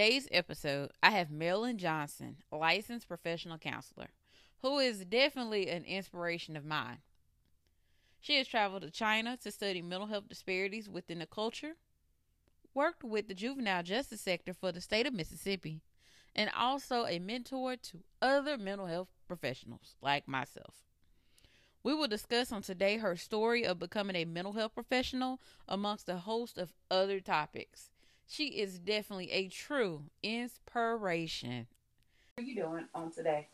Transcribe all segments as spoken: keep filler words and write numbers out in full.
today's episode, I have Marilyn Johnson, licensed professional counselor, who is definitely an inspiration of mine. She has traveled to China to study mental health disparities within the culture, worked with the juvenile justice sector for the state of Mississippi, and also a mentor to other mental health professionals like myself. We will discuss on today her story of becoming a mental health professional amongst a host of other topics. She is definitely a true inspiration. How are you doing on today?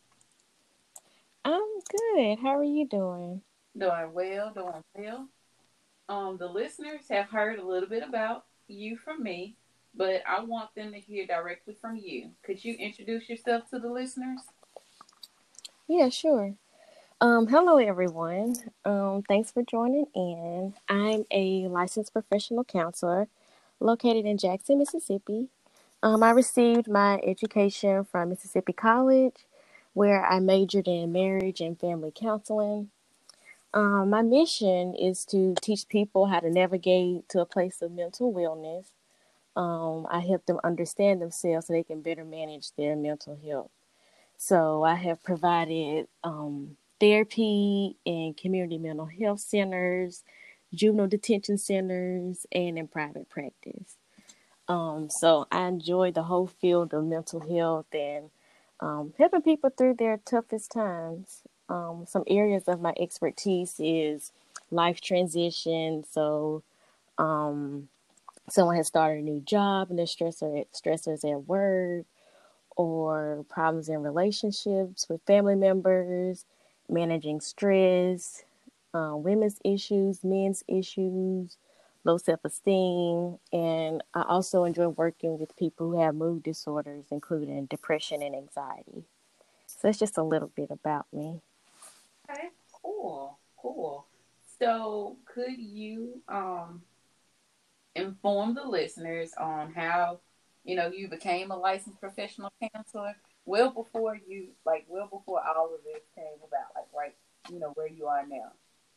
I'm good. How are you doing? Doing well, doing well. Um, the listeners have heard a little bit about you from me, but I want them to hear directly from you. Could you introduce yourself to the listeners? Yeah, sure. Um, hello everyone. Um, thanks for joining in. I'm a licensed professional counselor located in Jackson, Mississippi. Um, I received my education from Mississippi College, where I majored in marriage and family counseling. Um, my mission is to teach people how to navigate to a place of mental wellness. Um, I help them understand themselves so they can better manage their mental health. So I have provided um, therapy in community mental health centers, juvenile detention centers, and in private practice. Um, so I enjoy the whole field of mental health and um, helping people through their toughest times. Um, some areas of my expertise is life transition. So um, someone has started a new job and there's stressor, stressors at work or problems in relationships with family members, managing stress, uh, women's issues, men's issues, low self esteem. And I also enjoy working with people who have mood disorders, including depression and anxiety. So that's just a little bit about me. Okay, cool, cool. So, could you um inform the listeners on how you know you became a licensed professional counselor well before you like well before all of this came about, like right, you know, where you are now?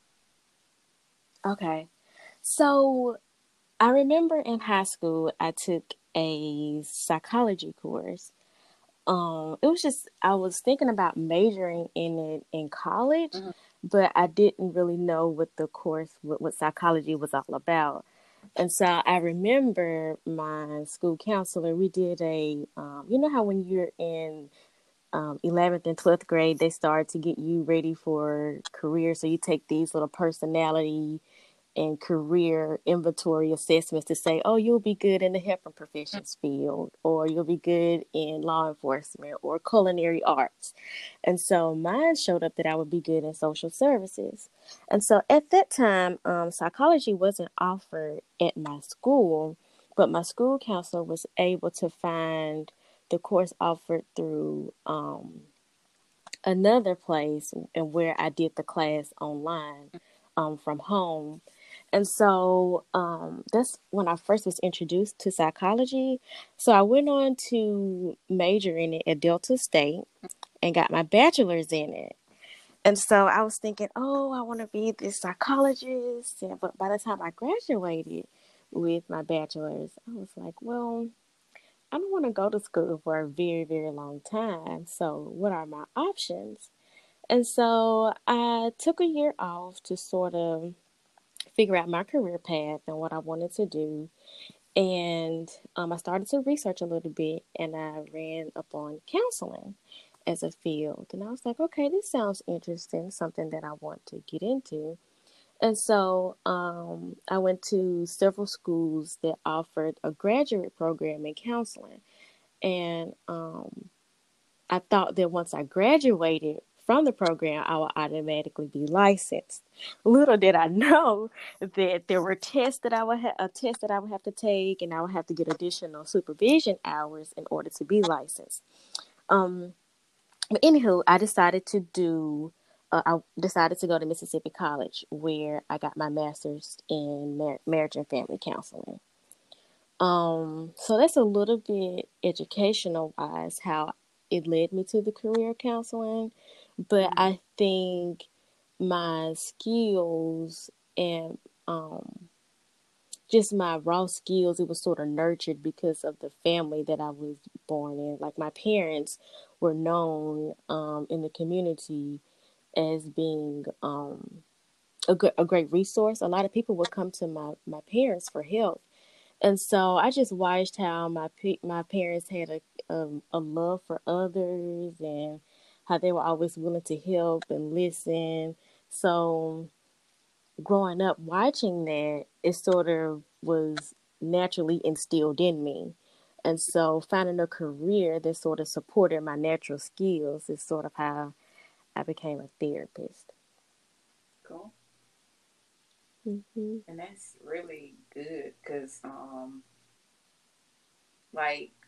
Okay. So I remember in high school, I took a psychology course. Um, it was just I was thinking about majoring in it in college, Mm-hmm. but I didn't really know what the course, what, what psychology was all about. And so I remember my school counselor. We did a, um, you know how when you're in um, eleventh and twelfth grade, they start to get you ready for career. So you take these little personality and career inventory assessments to say, oh, you'll be good in the helping professions field, or you'll be good in law enforcement or culinary arts. And so mine showed up that I would be good in social services. And so at that time, um, psychology wasn't offered at my school, but my school counselor was able to find the course offered through um, another place and where I did the class online um, from home. And so um, that's when I first was introduced to psychology. So I went on to major in it at Delta State and got my bachelor's in it. And so I was thinking, oh, I want to be this psychologist. And, but by the time I graduated with my bachelor's, I was like, well, I don't want to go to school for a very, very long time. So what are my options? And so I took a year off to sort of figure out my career path and what I wanted to do. And um, I started to research a little bit and I ran up on counseling as a field. And I was like, okay, this sounds interesting, something that I want to get into. And so um, I went to several schools that offered a graduate program in counseling. And um, I thought that once I graduated from the program, I would automatically be licensed. Little did I know that there were tests that I would ha- a test that I would have to take, and I would have to get additional supervision hours in order to be licensed. Um, but anywho, I decided to do. Uh, I decided to go to Mississippi College, where I got my master's in mar- marriage and family counseling. Um, so that's a little bit educational wise how it led me to the career counseling, but Mm-hmm. I think my skills and um just my raw skills, it was sort of nurtured because of the family that I was born in. Like my parents were known um, in the community as being um, a, good, a great resource. A lot of people would come to my, my parents for help. And so I just watched how my my parents had a, a a love for others and how they were always willing to help and listen. So growing up watching that, it sort of was naturally instilled in me. And so finding a career that sort of supported my natural skills is sort of how I became a therapist. Cool. Mm-hmm. And that's really good because, um, like,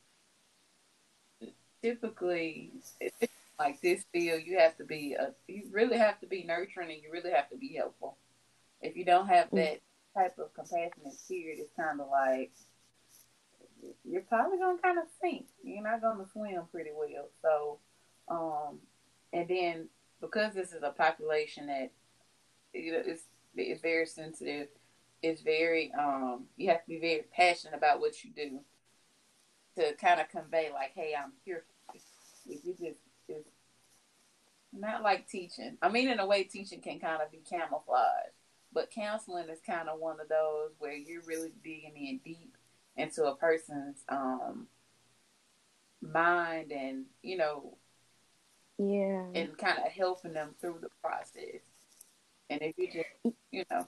typically, it's like this field, you have to be a, you really have to be nurturing and you really have to be helpful. If you don't have that type of compassionate spirit, it's kind of like you're probably gonna kind of sink. You're not gonna swim pretty well. So, um, and then because this is a population that you know it's it's very sensitive, it's very um you have to be very passionate about what you do to kind of convey like, hey, I'm here for you. If you just it's not like teaching. I mean, in a way, teaching can kind of be camouflage, but counseling is kind of one of those where you're really digging in deep into a person's um mind and you know Yeah. and kind of helping them through the process. And if you just you know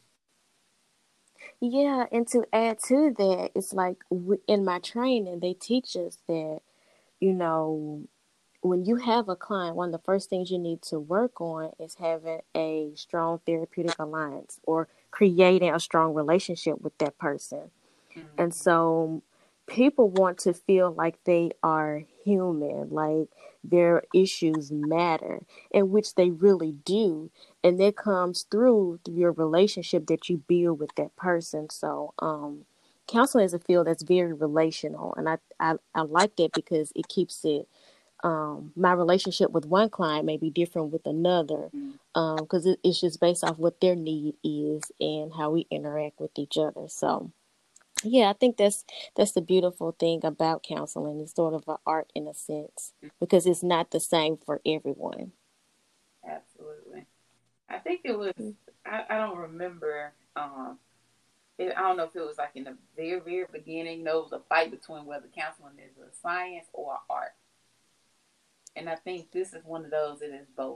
Yeah, and to add to that, it's like in my training, they teach us that, you know, when you have a client, one of the first things you need to work on is having a strong therapeutic alliance or creating a strong relationship with that person. And mm-hmm. so people want to feel like they are human, like their issues matter, and which they really do. And that comes through your relationship that you build with that person. So, um, counseling is a field that's very relational. And I, I, I like that because it keeps it, um, my relationship with one client may be different with another because um, it, it's just based off what their need is and how we interact with each other. So, yeah, I think that's that's the beautiful thing about counseling. It's sort of an art in a sense because it's not the same for everyone. Absolutely. I think it was I, I don't remember um it, I don't know if it was like in the very very beginning. You know, it was a fight between whether counseling is a science or art, and I think this is one of those that is both.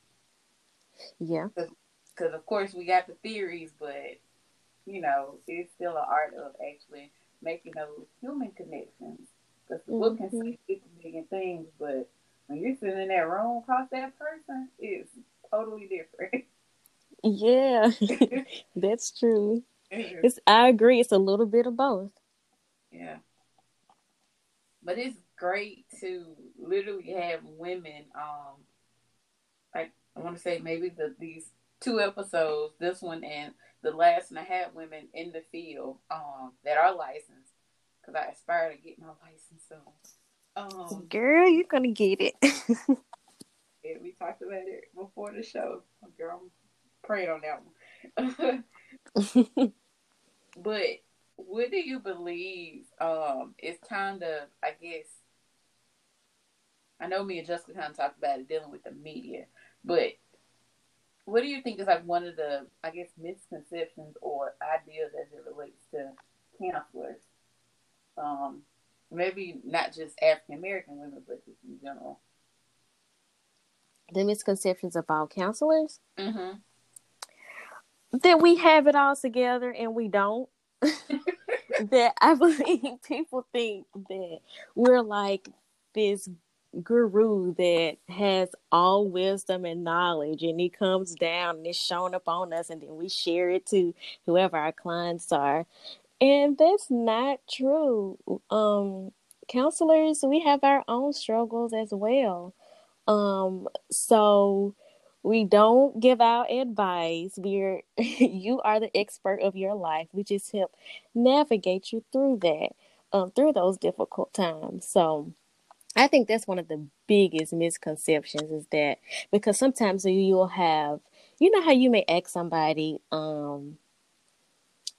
Yeah. Because of course we got the theories, but you know it's still an art of actually making those human connections. Because the book can Mm-hmm. say fifty million things, but when you're sitting in that room across that person, it's totally different. Yeah, that's true. It is. It's I agree. It's a little bit of both. Yeah, but it's great to literally have women. Um, like I want to say maybe the these two episodes, this one and the last one, I had women in the field um that are licensed because I aspire to get my license soon. Um, Girl, you're gonna get it. yeah, we talked about it before the show. Girl, I'm praying on that one. But what do you believe? Um, it's kind of, I guess, I know me and Jessica kind of talked about it dealing with the media, but what do you think is like one of the, I guess, misconceptions or ideas as it relates to counselors? Um, maybe not just African American women, but just in general. The misconceptions about counselors Mm-hmm. that we have it all together and we don't. That I believe people think that we're like this guru that has all wisdom and knowledge and he comes down and it's shown up on us and then we share it to whoever our clients are, and that's not true. um Counselors, we have our own struggles as well. um so we don't give out advice. We're you are the expert of your life. We just help navigate you through that, um through those difficult times. So I think that's one of the biggest misconceptions is that because sometimes you'll have, you know how you may ask somebody, um,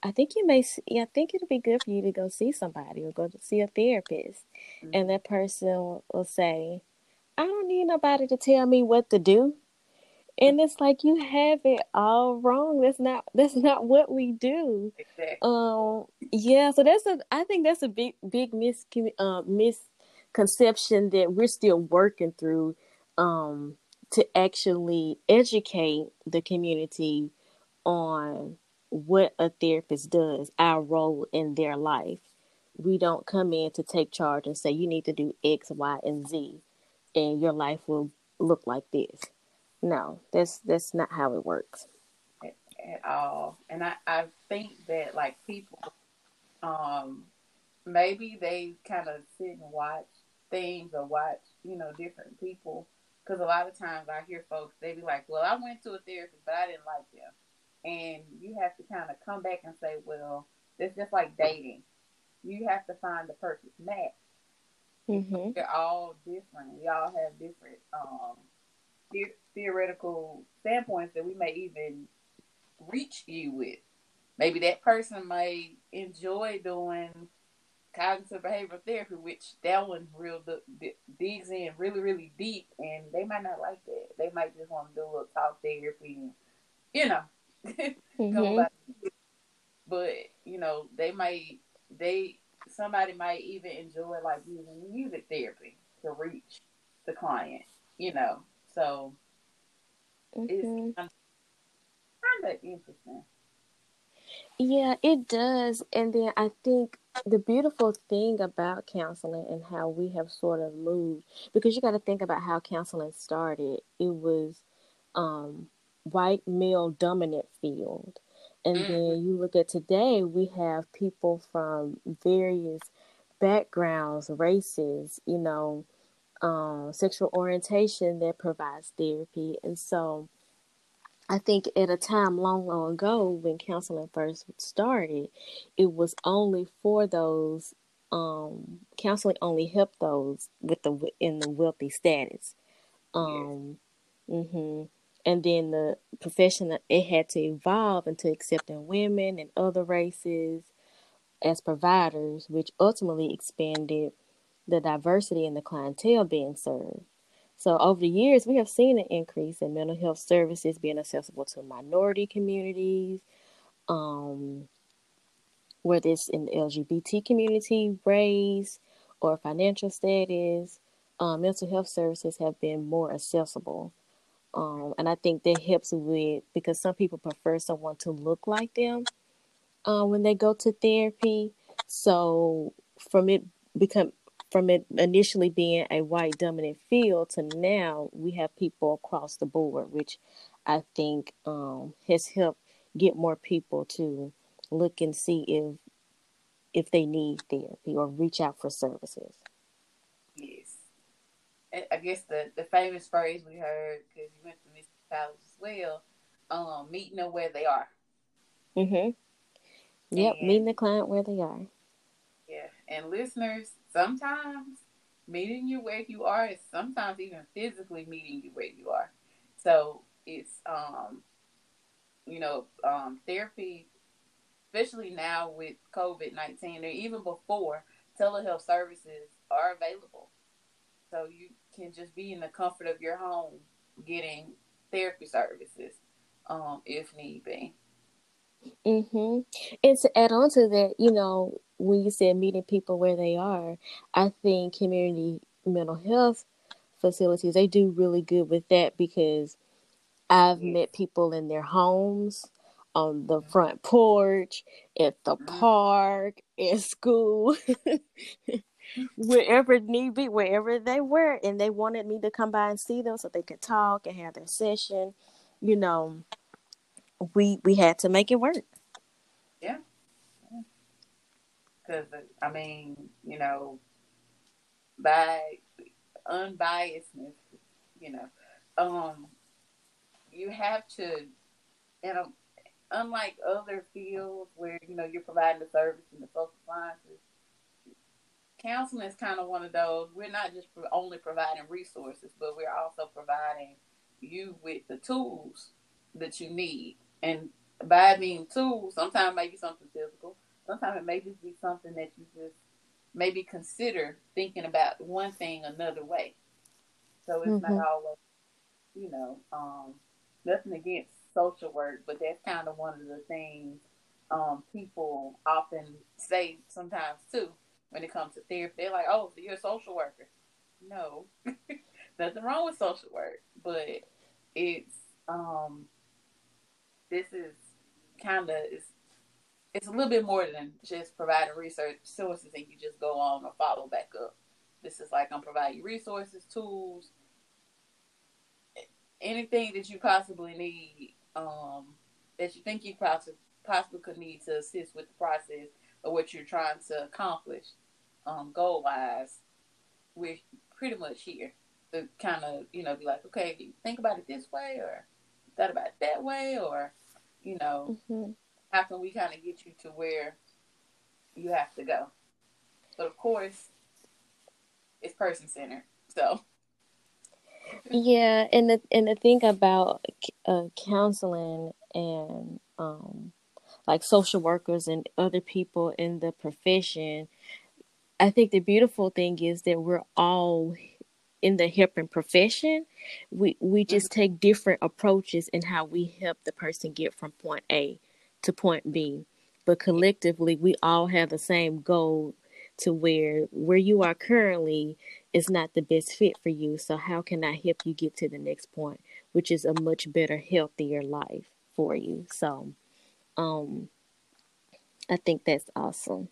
I think you may. s- Yeah, I think it'll be good for you to go see somebody or go to see a therapist, and Mm-hmm. that person will say, "I don't need nobody to tell me what to do." And it's like you have it all wrong. That's not that's not what we do. Exactly. Um, yeah. So that's a. I think that's a big big mis uh, misconception that we're still working through. Um, to actually educate the community on what a therapist does, our role in their life. We don't come in to take charge and say you need to do X, Y, and Z, and your life will look like this. No, that's that's not how it works. At, at all. And I, I think that like people, um, maybe they kind of sit and watch things or watch, you know, different people. Because a lot of times I hear folks, they be like, well, I went to a therapist, but I didn't like them. And you have to kind of come back and say, well, it's just like dating. You have to find the perfect match. You know, Mhm. we're all different. We all have different um, the- theoretical standpoints that we may even reach you with. Maybe that person may enjoy doing cognitive behavioral therapy, which that one real d- digs in really, really deep, and they might not like that. They might just want to do a little talk therapy and, you know, go Mhm. about it. But, you know, they might, they, somebody might even enjoy like using music therapy to reach the client, you know. So it's Mhm. kind of interesting. Yeah, it does. And then I think the beautiful thing about counseling and how we have sort of moved, because you got to think about how counseling started. It was um, white male dominant field. And Mm-hmm. then you look at today, we have people from various backgrounds, races, you know, um, sexual orientation that provides therapy. And so I think at a time long, long ago when counseling first started, it was only for those. Um, counseling only helped those with the in the wealthy status. Yes. Um, hmm And then the profession it had to evolve into accepting women and other races as providers, which ultimately expanded the diversity in the clientele being served. So over the years, we have seen an increase in mental health services being accessible to minority communities, um, whether it's in the L G B T community, race, or financial status. Um, mental health services have been more accessible. Um, and I think that helps with because some people prefer someone to look like them uh, when they go to therapy. So from it become from it initially being a white dominant field to now we have people across the board, which I think um, has helped get more people to look and see if if they need therapy or reach out for services. Yes. I guess the, the famous phrase we heard because you went to Mississippi College as well, um, meeting them where they are. Mm-hmm. Yep, And meeting the client where they are. yeah, and listeners, sometimes meeting you where you are is sometimes even physically meeting you where you are. So it's um, you know, um, therapy, especially now with COVID nineteen or even before, telehealth services are available. So you can just be in the comfort of your home getting therapy services, um, if need be. Mm-hmm. And to add on to that, you know, when you said meeting people where they are, I think community mental health facilities, they do really good with that because I've Yes. met people in their homes, on the front porch, at the Mm-hmm. park, at school, wherever it need be, wherever they were, and they wanted me to come by and see them so they could talk and have their session. You know, we we had to make it work. Yeah, because I mean, you know, by unbiasedness, you know, um, you have to, you know, unlike other fields where you know you're providing the service in the social sciences, counseling is kind of one of those. We're not just only providing resources, but we're also providing you with the tools that you need. And by being tools, sometimes it may be something physical. Sometimes it may just be something that you just maybe consider thinking about one thing another way. So it's not Mm-hmm. always, you know, um, nothing against social work, but that's kind of one of the things um, people often say sometimes too when it comes to therapy. They're like, "Oh, so you're a social worker?" No, nothing wrong with social work, but it's um, this is kind of it's it's a little bit more than just providing research sources and you just go on or follow back up. This is like I'm providing resources, tools, anything that you possibly need, um, that you think you possibly possibly could need to assist with the process of what you're trying to accomplish, um, goal wise. We're pretty much here to kind of you know be like, okay, think about it this way, or thought about it that way, or you know, Mm-hmm. how can we kind of get you to where you have to go? But of course, it's person centered. So, Yeah, and the and the thing about uh, counseling and um, like social workers and other people in the profession, I think the beautiful thing is that we're all in the helping profession. We we mm-hmm. just take different approaches in how we help the person get from point A to point B. But Yeah, collectively, we all have the same goal to where where you are currently is not the best fit for you. So how can I help you get to the next point, which is a much better, healthier life for you? So, um, I think that's awesome.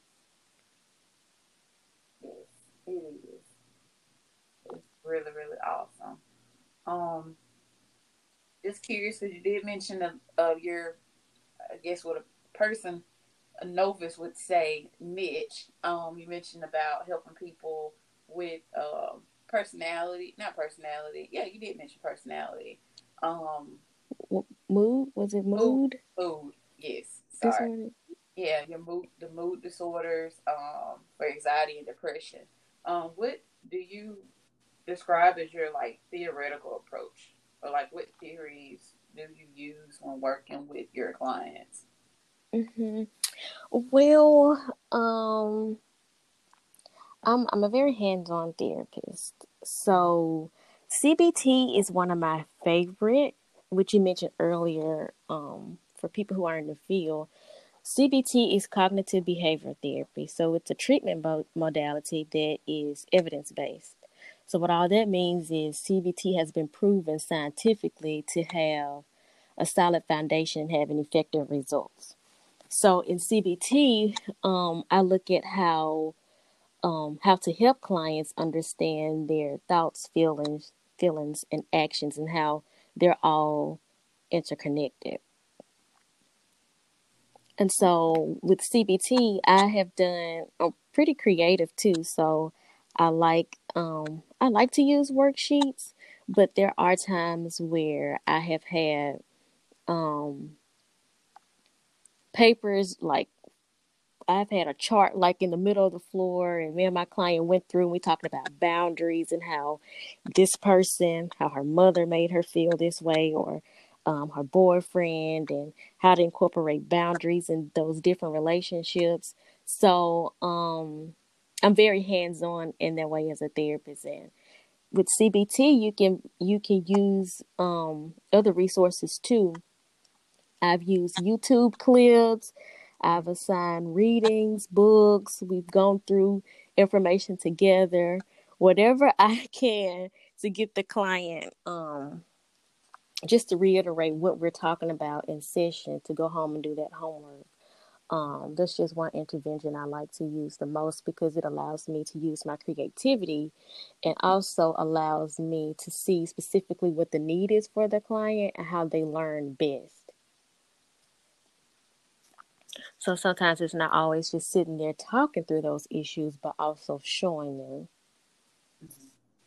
yes, it is. It's really, really awesome. Um, just curious because you did mention of, of your, I guess, what a person, a novice would say, niche. Um, you mentioned about helping people with um personality, not personality. Yeah, you did mention personality. Um, Mood, was it mood, mood mood. Yes, sorry. disorder? Yeah, your mood, the mood disorders, um, for anxiety and depression. Um, what do you describe as your like theoretical approach, or like what theories do you use when working with your clients? Hmm. Well, um, I'm I'm a very hands-on therapist. So C B T is one of my favorite, which you mentioned earlier. Um, for people who are in the field, C B T is cognitive behavior therapy. So it's a treatment mo- modality that is evidence-based. So what all that means is C B T has been proven scientifically to have a solid foundation and having effective results. So in C B T, um, I look at how um, how to help clients understand their thoughts, feelings, feelings, and actions, and how they're all interconnected. And so with C B T, I have done I'm pretty creative too. So I like um, I like to use worksheets, but there are times where I have had um, papers like I've had a chart like in the middle of the floor, and me and my client went through and we talked about boundaries and how this person, how her mother made her feel this way, or um, her boyfriend, and how to incorporate boundaries in those different relationships. So um, I'm very hands on in that way as a therapist, and with C B T, you can you can use um, other resources too. I've used YouTube clips. I've assigned readings, books. We've gone through information together. Whatever I can to get the client, um, just to reiterate what we're talking about in session, to go home and do that homework. Um, that's just one intervention I like to use the most because it allows me to use my creativity and also allows me to see specifically what the need is for the client and how they learn best. So sometimes it's not always just sitting there talking through those issues, but also showing them. Mm-hmm.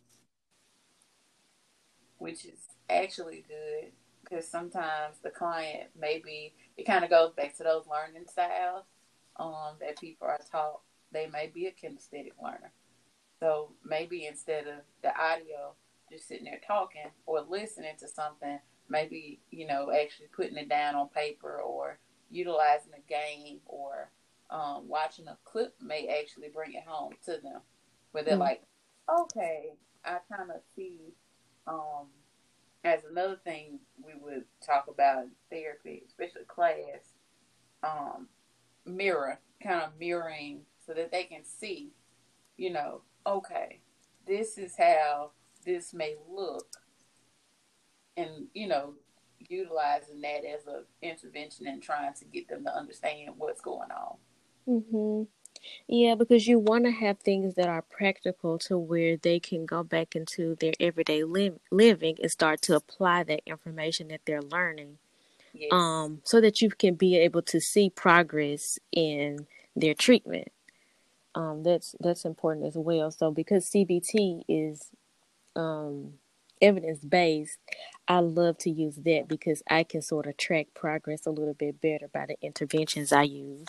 Which is actually good because sometimes the client maybe it kind of goes back to those learning styles um, that people are taught. They may be a kinesthetic learner, so maybe instead of the audio, just sitting there talking or listening to something, maybe, you know, actually putting it down on paper or utilizing a game or um, watching a clip may actually bring it home to them where they're Mm. like, okay, I kind of see. Um, as another thing we would talk about in therapy, especially class, um, mirror, kind of mirroring so that they can see, you know, okay, this is how this may look, and you know, utilizing that as a intervention and trying to get them to understand what's going on. Mm-hmm. Yeah, because you want to have things that are practical to where they can go back into their everyday liv- living and start to apply that information that they're learning. Yes. Um, so that you can be able to see progress in their treatment. Um, that's that's important as well. So because C B T is um, evidence based, I love to use that because I can sort of track progress a little bit better by the interventions I use.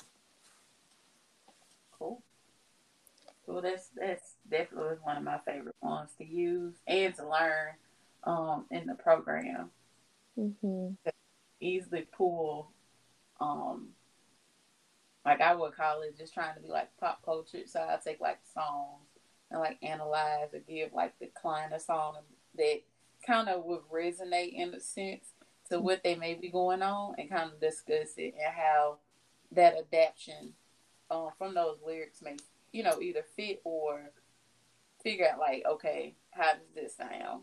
Cool. Well, that's that's definitely one of my favorite ones to use and to learn um, in the program. Mm-hmm. Easily pull, um, like I would call it just trying to be like pop culture. So I take like songs and like analyze or give like the client a song that kind of would resonate in a sense to what they may be going on and kind of discuss it and how that adaptation um, from those lyrics may, you know, either fit or figure out like, okay, how does this sound?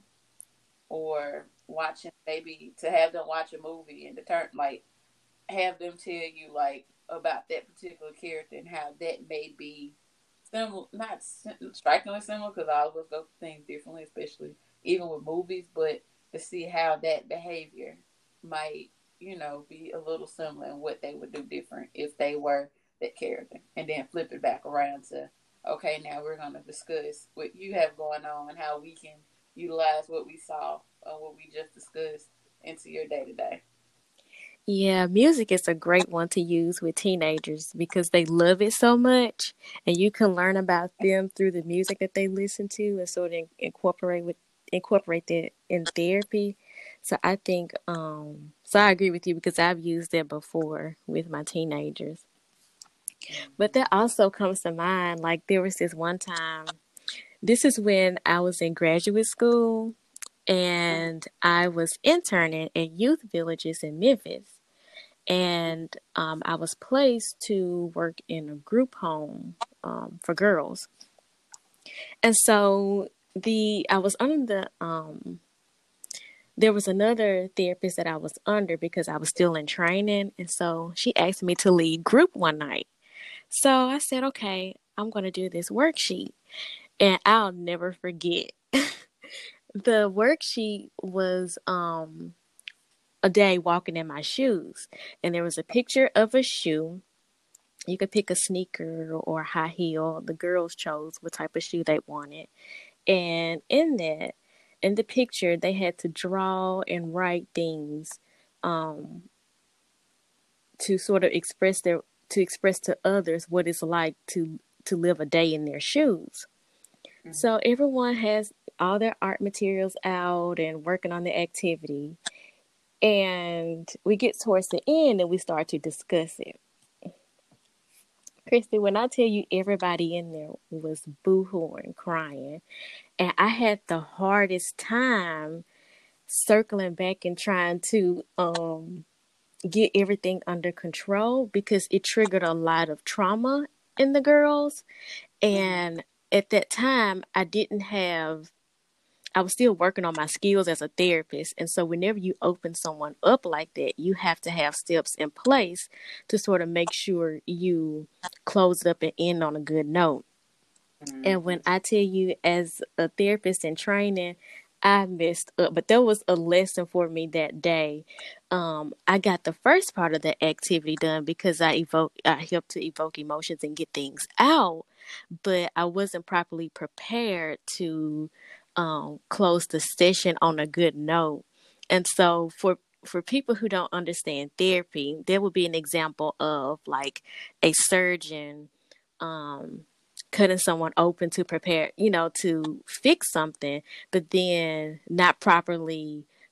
Or watching maybe to have them watch a movie and determine like have them tell you like about that particular character and how that may be similar, not strikingly similar because all of us go through things differently, especially even with movies, but to see how that behavior might, you know, be a little similar in what they would do different if they were that character, and then flip it back around to okay, now we're going to discuss what you have going on and how we can utilize what we saw or what we just discussed into your day to day. Yeah, music is a great one to use with teenagers because they love it so much, and you can learn about them through the music that they listen to and sort of incorporate with incorporate that in therapy. So I think, um, so I agree with you because I've used that before with my teenagers. But Mm-hmm. that also comes to mind, like there was this one time. This is when I was in graduate school, and I was interning at youth villages in Memphis. And um, I was placed to work in a group home um, for girls. And so the I was under the um, there was another therapist that I was under because I was still in training, and so she asked me to lead group one night. So I said, okay, I'm going to do this worksheet, and I'll never forget. The worksheet was um, a day walking in my shoes, and there was a picture of a shoe. You could pick a sneaker or a high heel. The girls chose what type of shoe they wanted. And in that, in the picture, they had to draw and write things um, to sort of express their to express to others what it's like to to live a day in their shoes. Mm-hmm. So everyone has all their art materials out and working on the activity. And we get towards the end and we start to discuss it. Christy, when I tell you everybody in there was boo-hooing, crying, and I had the hardest time circling back and trying to um, get everything under control because it triggered a lot of trauma in the girls. Mm-hmm. And at that time, I didn't have I was still working on my skills as a therapist. And so whenever you open someone up like that, you have to have steps in place to sort of make sure you close it up and end on a good note. And Mm-hmm. when I tell you as a therapist in training, I messed up, but there was a lesson for me that day. Um, I got the first part of the activity done because I evoke, I helped to evoke emotions and get things out, but I wasn't properly prepared to um, close the session on a good note. And so for for people who don't understand therapy, there would be an example of like a surgeon um, cutting someone open to prepare, you know, to fix something, but then not properly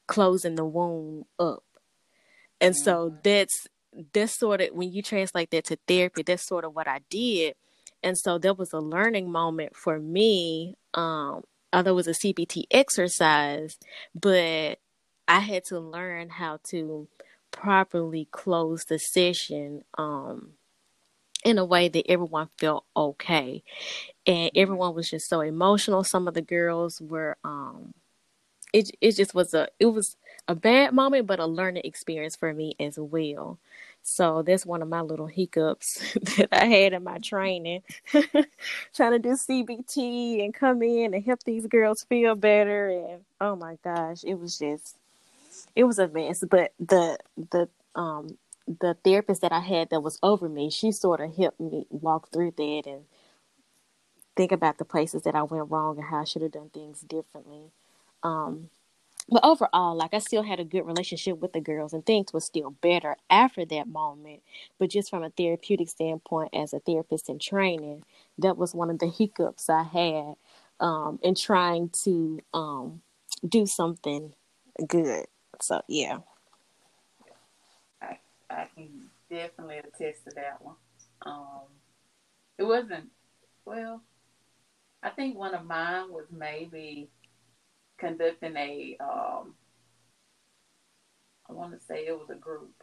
closing the wound up. And so Mm-hmm. that's that's sort of, when you translate that to therapy, that's sort of what I did. And so there was a learning moment for me. Um, although it was a C B T exercise, but I had to learn how to properly close the session um, in a way that everyone felt okay. And everyone was just so emotional. Some of the girls were um, it it just was a it was a bad moment, but a learning experience for me as well. So that's one of my little hiccups that I had in my training, trying to do C B T and come in and help these girls feel better. And oh my gosh, it was just it was a mess. But the the um the therapist that I had that was over me, she sort of helped me walk through that and think about the places that I went wrong and how I should have done things differently. Um, but overall, like, I still had a good relationship with the girls and things were still better after that moment. But just from a therapeutic standpoint, as a therapist in training, that was one of the hiccups I had um, in trying to um, do something good. So, yeah. I I can definitely attest to that one. Um, it wasn't well. I think one of mine was maybe conducting a. Um, I want to say it was a group,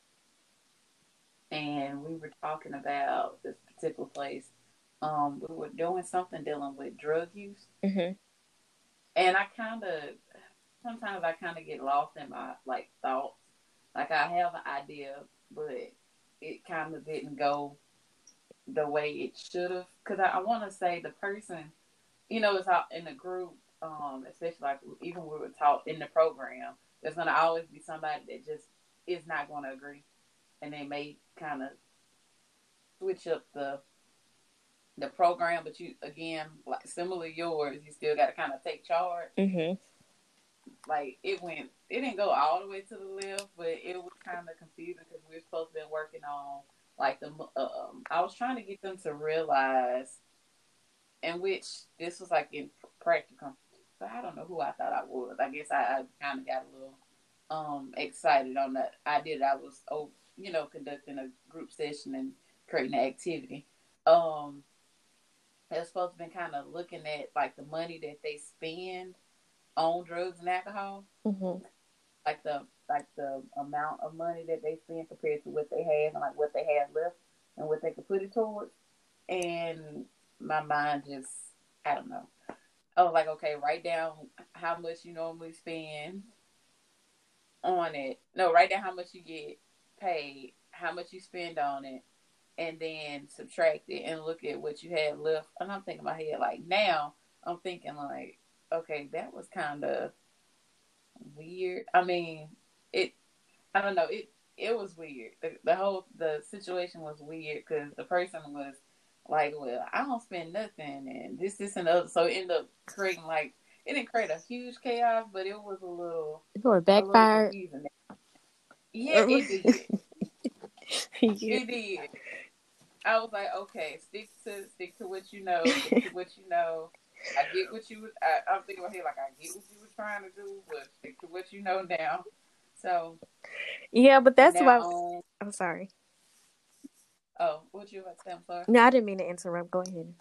and we were talking about this particular place. Um, we were doing something dealing with drug use, Mm-hmm. and I kind of sometimes I kind of get lost in my like thoughts. Like I have an idea, but it kind of didn't go the way it should have. Because I, I want to say the person, you know, is out in the group, um, especially like even when we were taught in the program, there's gonna always be somebody that just is not going to agree, and they may kind of switch up the the program. But you again, like similar to yours, you still got to kind of take charge. Mm-hmm. Like it went, it didn't go all the way to the left, but it was kind of confusing because we were supposed to be working on like the. Um, I was trying to get them to realize, in which this was like in practicum. So I don't know who I thought I was. I guess I, I kind of got a little um excited on the idea that I was, oh, you know, conducting a group session and creating an activity. Um, they were supposed to be kind of looking at like the money that they spend on drugs and alcohol, Mm-hmm. like the like the amount of money that they spend compared to what they have and like what they have left and what they could put it towards. And my mind just, I don't know. I was like, okay, write down how much you normally spend on it. No, write down how much you get paid, how much you spend on it, and then subtract it and look at what you have left. And I'm thinking in my head, like now, I'm thinking like, okay, that was kind of weird. I mean, it. I don't know. It it was weird. The, the whole the situation was weird because the person was like, "Well, I don't spend nothing," and this, this, and the other. So it ended up creating like it didn't create a huge chaos, but it was a little It sort of a little backfired. confusing. Yeah, it did. Yeah. It did. I was like, okay, stick to stick to what you know. Stick to what you know. I get what you. I, I'm thinking about here like I get what you were trying to do, but stick to what you know now. So Yeah, but from that's now why. on, I'm sorry. oh, what you about to say? I'm sorry. No, I didn't mean to interrupt. Go ahead.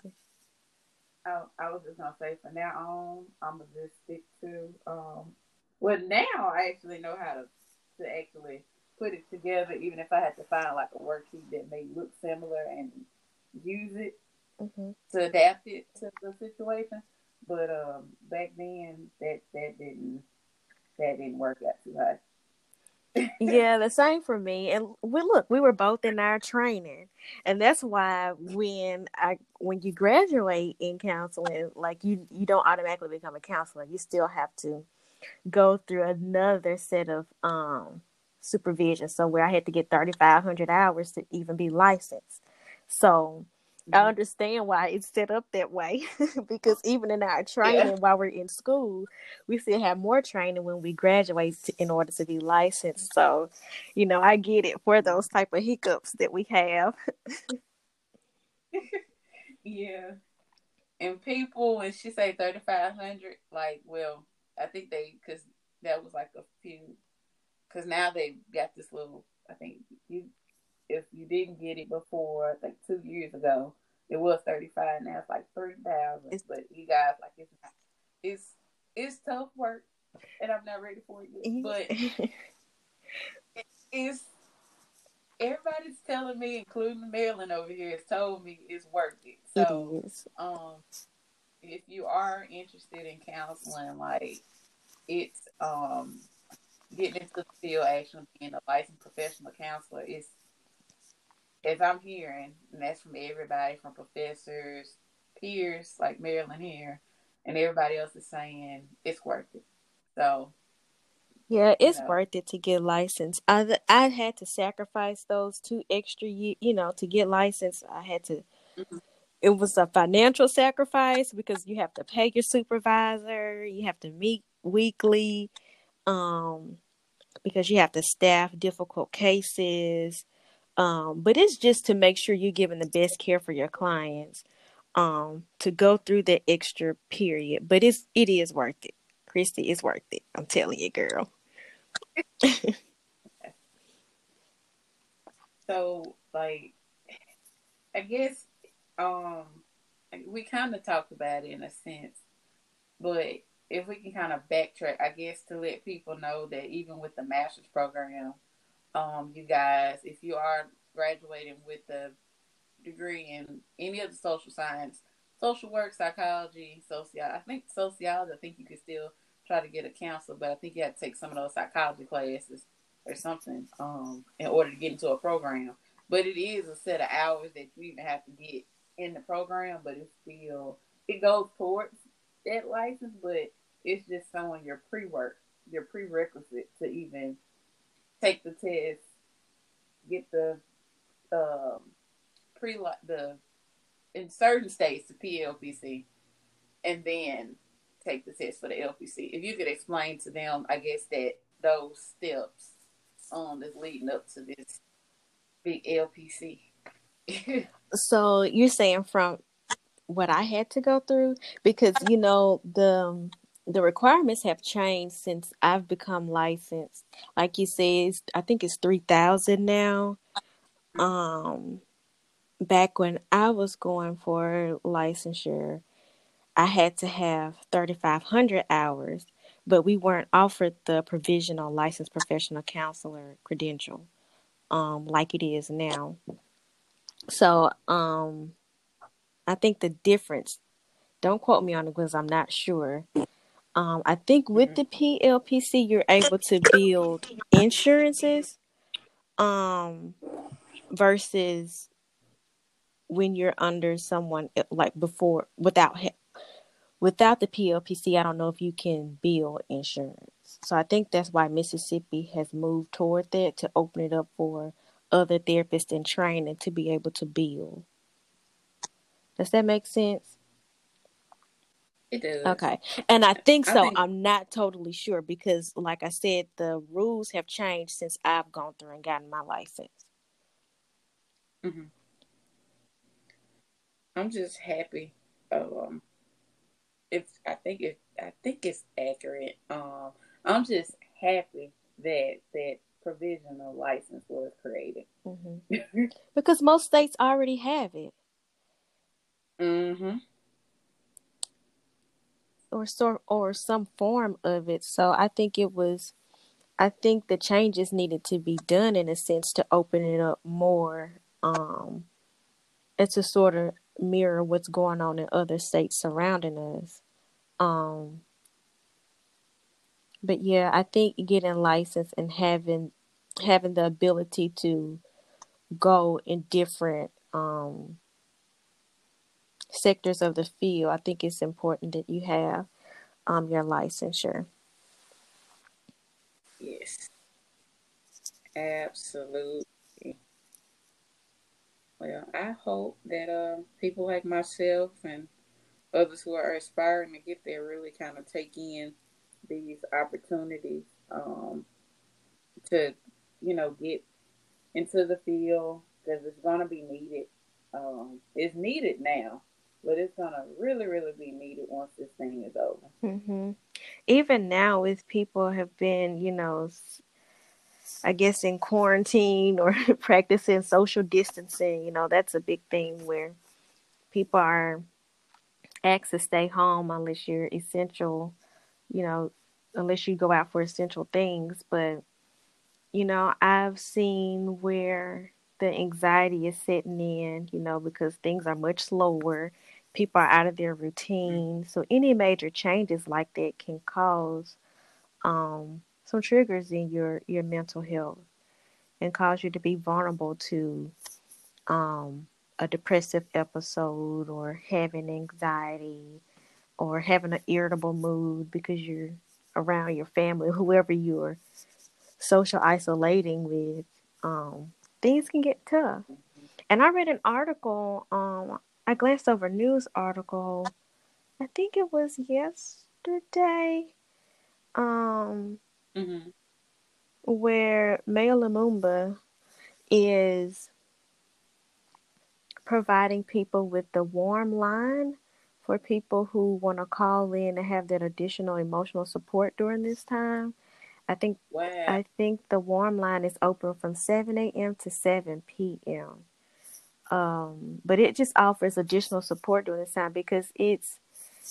I, I was just gonna say from now on, I'm gonna just stick to. Um, well, now I actually know how to to actually put it together, even if I had to find like a worksheet that may look similar and use it Mm-hmm. to adapt it to the situation. But um, back then, that that didn't that didn't work out too hard. Yeah, the same for me. And we look, we were both in our training. And that's why when I when you graduate in counseling, like you you don't automatically become a counselor. You still have to go through another set of um supervision. So where I had to get thirty-five hundred hours to even be licensed. So I Mm-hmm. understand why it's set up that way because even in our Yeah, training while we're in school, we still have more training when we graduate to, in order to be licensed. So, you know, I get it for those type of hiccups that we have. yeah. And people, when she say thirty five hundred, like, well, I think they because that was like a few, because now they got this little, I think you, if you didn't get it before, I think two years ago, it was thirty-five, now it's like three thousand. But you guys, like, it's not, it's, it's tough work, and I'm not ready for it yet. But it, it's, everybody's telling me, including Marilyn over here, has told me it's worth it. So, it um, if you are interested in counseling, like, it's um getting into the field, actually being a licensed professional counselor, is, as I'm hearing, and that's from everybody, from professors, peers like Marilyn here, and everybody else is saying it's worth it. So, yeah, it's you know, worth it to get licensed. I I had to sacrifice those two extra years, you know, to get licensed. I had to. Mm-hmm. It was a financial sacrifice because you have to pay your supervisor, you have to meet weekly, um, because you have to staff difficult cases. Um, but it's just to make sure you're giving the best care for your clients. Um, to go through that extra period, but it's it is worth it. Christy, it's worth it. I'm telling you, girl. So, like, I guess um, we kind of talked about it in a sense, but if we can kind of backtrack, I guess, to let people know that even with the master's program, um, you guys, if you are graduating with a degree in any of the social science, social work, psychology, sociology, I think sociology, I think you could still try to get a counselor, but I think you have to take some of those psychology classes or something um, in order to get into a program. But it is a set of hours that you even have to get in the program, but it's still, it goes towards that license, but it's just showing your pre-work, your prerequisite to even take the test, get the um, pre the in certain states the P L P C, and then take the test for the L P C. If you could explain to them, I guess, that those steps um that's leading up to this big L P C. So you're saying from what I had to go through, because you know the the requirements have changed since I've become licensed. Like you said, I think it's three thousand now. Um, back when I was going for licensure, I had to have thirty-five hundred hours, but we weren't offered the provisional licensed professional counselor credential, um, like it is now. So, um, I think the difference, don't quote me on it because I'm not sure. Um, I think with the P L P C, you're able to build insurances, um, versus when you're under someone like before without without the P L P C. I don't know if you can build insurance. So I think that's why Mississippi has moved toward that, to open it up for other therapists in training to be able to build. Does that make sense? It does. Okay. And I think so. I think... I'm not totally sure because, like I said, the rules have changed since I've gone through and gotten my license. Mm-hmm. I'm just happy. Um, it's. I think it. I think it's accurate. Um, I'm just happy that that provisional license was created. Mm-hmm. Because most states already have it. Mm-hmm. Or so, or some form of it. So I think it was. I think the changes needed to be done in a sense to open it up more. Um, and to sort of mirror what's going on in other states surrounding us. Um, but yeah, I think getting licensed and having having the ability to go in different um, sectors of the field, I think it's important that you have um, your licensure. Yes, absolutely. Well, I hope that uh, people like myself and others who are aspiring to get there really kind of take in these opportunities um, to, you know, get into the field because it's going to be needed. Um, it's needed now, but it's going to really, really be needed once this thing is over. Mm-hmm. Even now, if people have been, you know, I guess in quarantine or practicing social distancing, you know, that's a big thing where people are asked to stay home unless you're essential, you know, unless you go out for essential things. But, you know, I've seen where the anxiety is setting in, you know, because things are much slower. People are out of their routine. So any major changes like that can cause um, some triggers in your, your mental health and cause you to be vulnerable to um, a depressive episode or having anxiety or having an irritable mood because you're around your family, whoever you're social isolating with. Um, things can get tough. And I read an article, um, I glanced over a news article, I think it was yesterday, um, Mm-hmm. where Mayor Lumumba is providing people with the warm line for people who want to call in and have that additional emotional support during this time. I think Wow. I think the warm line is open from seven a m to seven p m. Um, but it just offers additional support during this time because it's,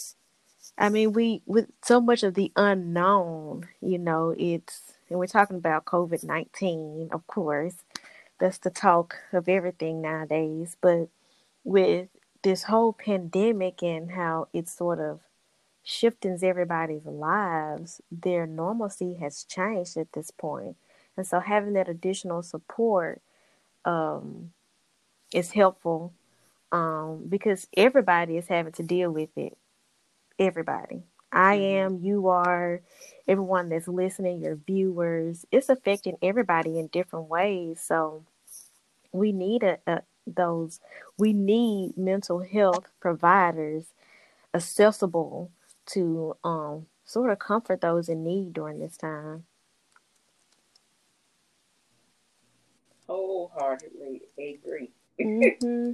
I mean, we, with so much of the unknown, you know, it's, and we're talking about COVID nineteen, of course, that's the talk of everything nowadays. But with this whole pandemic and how it's sort of shifting everybody's lives, their normalcy has changed at this point. And so having that additional support um, is helpful um, because everybody is having to deal with it. Everybody. I Mm-hmm. am, you are, everyone that's listening, your viewers. It's affecting everybody in different ways. So we need a, a those we need mental health providers accessible to um sort of comfort those in need during this time. Wholeheartedly agree. Mm-hmm.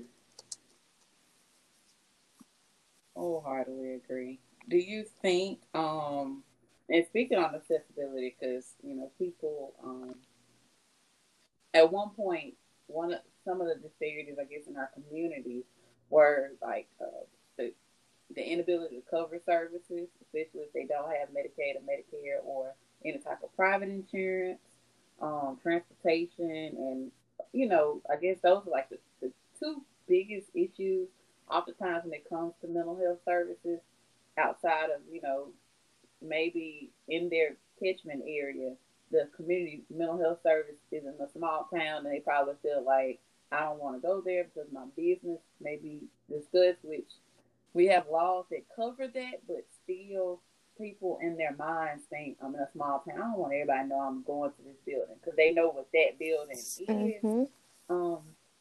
Wholeheartedly agree. Do you think, um, and speaking on accessibility, because you know people, um, at one point, one of some of the disparities, I guess, in our community were like uh, the the inability to cover services, especially if they don't have Medicaid or Medicare or any type of private insurance, um, transportation, and you know, I guess those are like the, the two biggest issues oftentimes when it comes to mental health services outside of, you know, maybe in their catchment area, the community mental health service is in a small town and they probably feel like I don't want to go there because my business may be discussed, which we have laws that cover that, but still people in their minds think I'm in a small town. I don't want everybody to know I'm going to this building because they know what that building is. Mm-hmm. Um,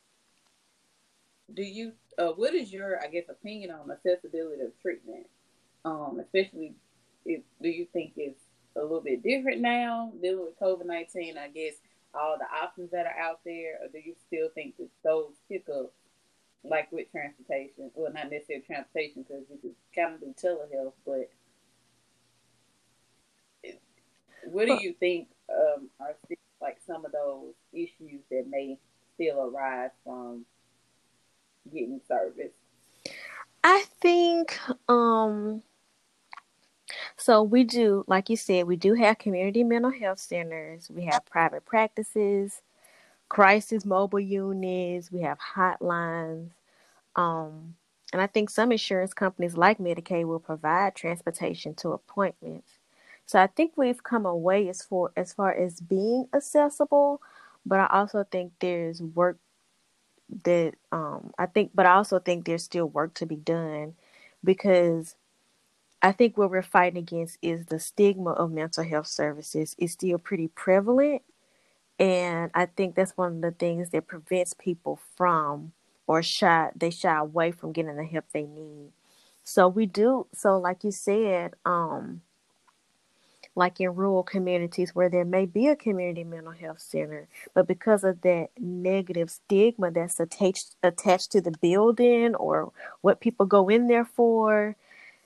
do you? Uh, what is your, I guess, opinion on accessibility of treatment? Um, especially, if, do you think it's a little bit different now dealing with COVID nineteen? I guess all the options that are out there, or do you still think that those hiccups, like with transportation, well, not necessarily transportation because you could kind of do telehealth, but what do Well, you think um, are still like some of those issues that may still arise from getting service? I think um so we do, like you said, we do have community mental health centers, we have private practices, crisis mobile units, we have hotlines. Um and I think some insurance companies like Medicaid will provide transportation to appointments. So I think we've come a way as for as far as being accessible, but I also think there's work that um I think but I also think there's still work to be done because I think what we're fighting against is the stigma of mental health services is still pretty prevalent, and I think that's one of the things that prevents people from or shy they shy away from getting the help they need. So we do so like you said, um like in rural communities where there may be a community mental health center, but because of that negative stigma that's attached attached to the building or what people go in there for,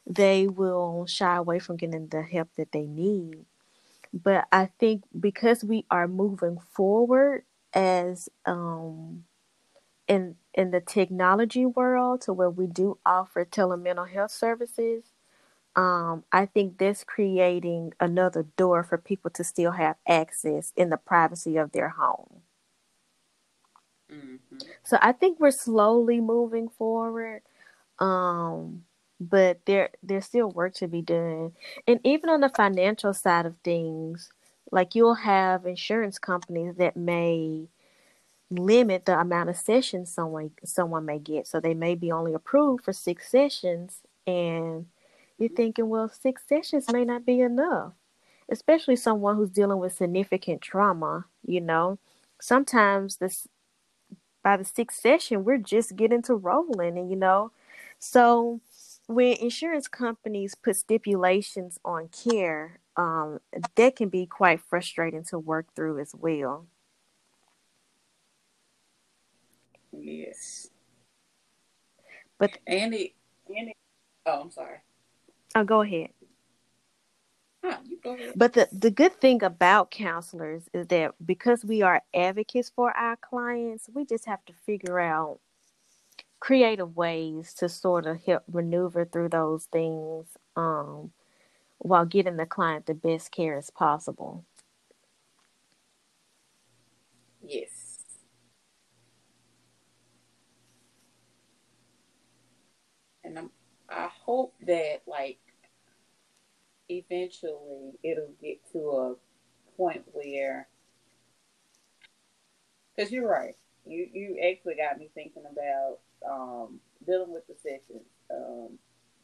they will shy away from getting the help that they need. But I think because we are moving forward as um in in the technology world to where we do offer telemental health services, um, I think that's creating another door for people to still have access in the privacy of their home. Mm-hmm. So I think we're slowly moving forward. Um, but there there's still work to be done. And even on the financial side of things, like you'll have insurance companies that may limit the amount of sessions someone someone may get. So they may be only approved for six sessions, and you're thinking, well, six sessions may not be enough, especially someone who's dealing with significant trauma. You know, sometimes this by the sixth session we're just getting to rolling, and you know, so when insurance companies put stipulations on care, um, that can be quite frustrating to work through as well. Yes. But And it, and it, oh, I'm sorry. I'll go ahead. Huh, you go ahead. But the, the good thing about counselors is that because we are advocates for our clients, we just have to figure out creative ways to sort of help maneuver through those things, um, while getting the client the best care as possible. Yes. And I'm, I hope that, like, eventually it'll get to a point where, because you're right, you you actually got me thinking about um, dealing with the sessions, um,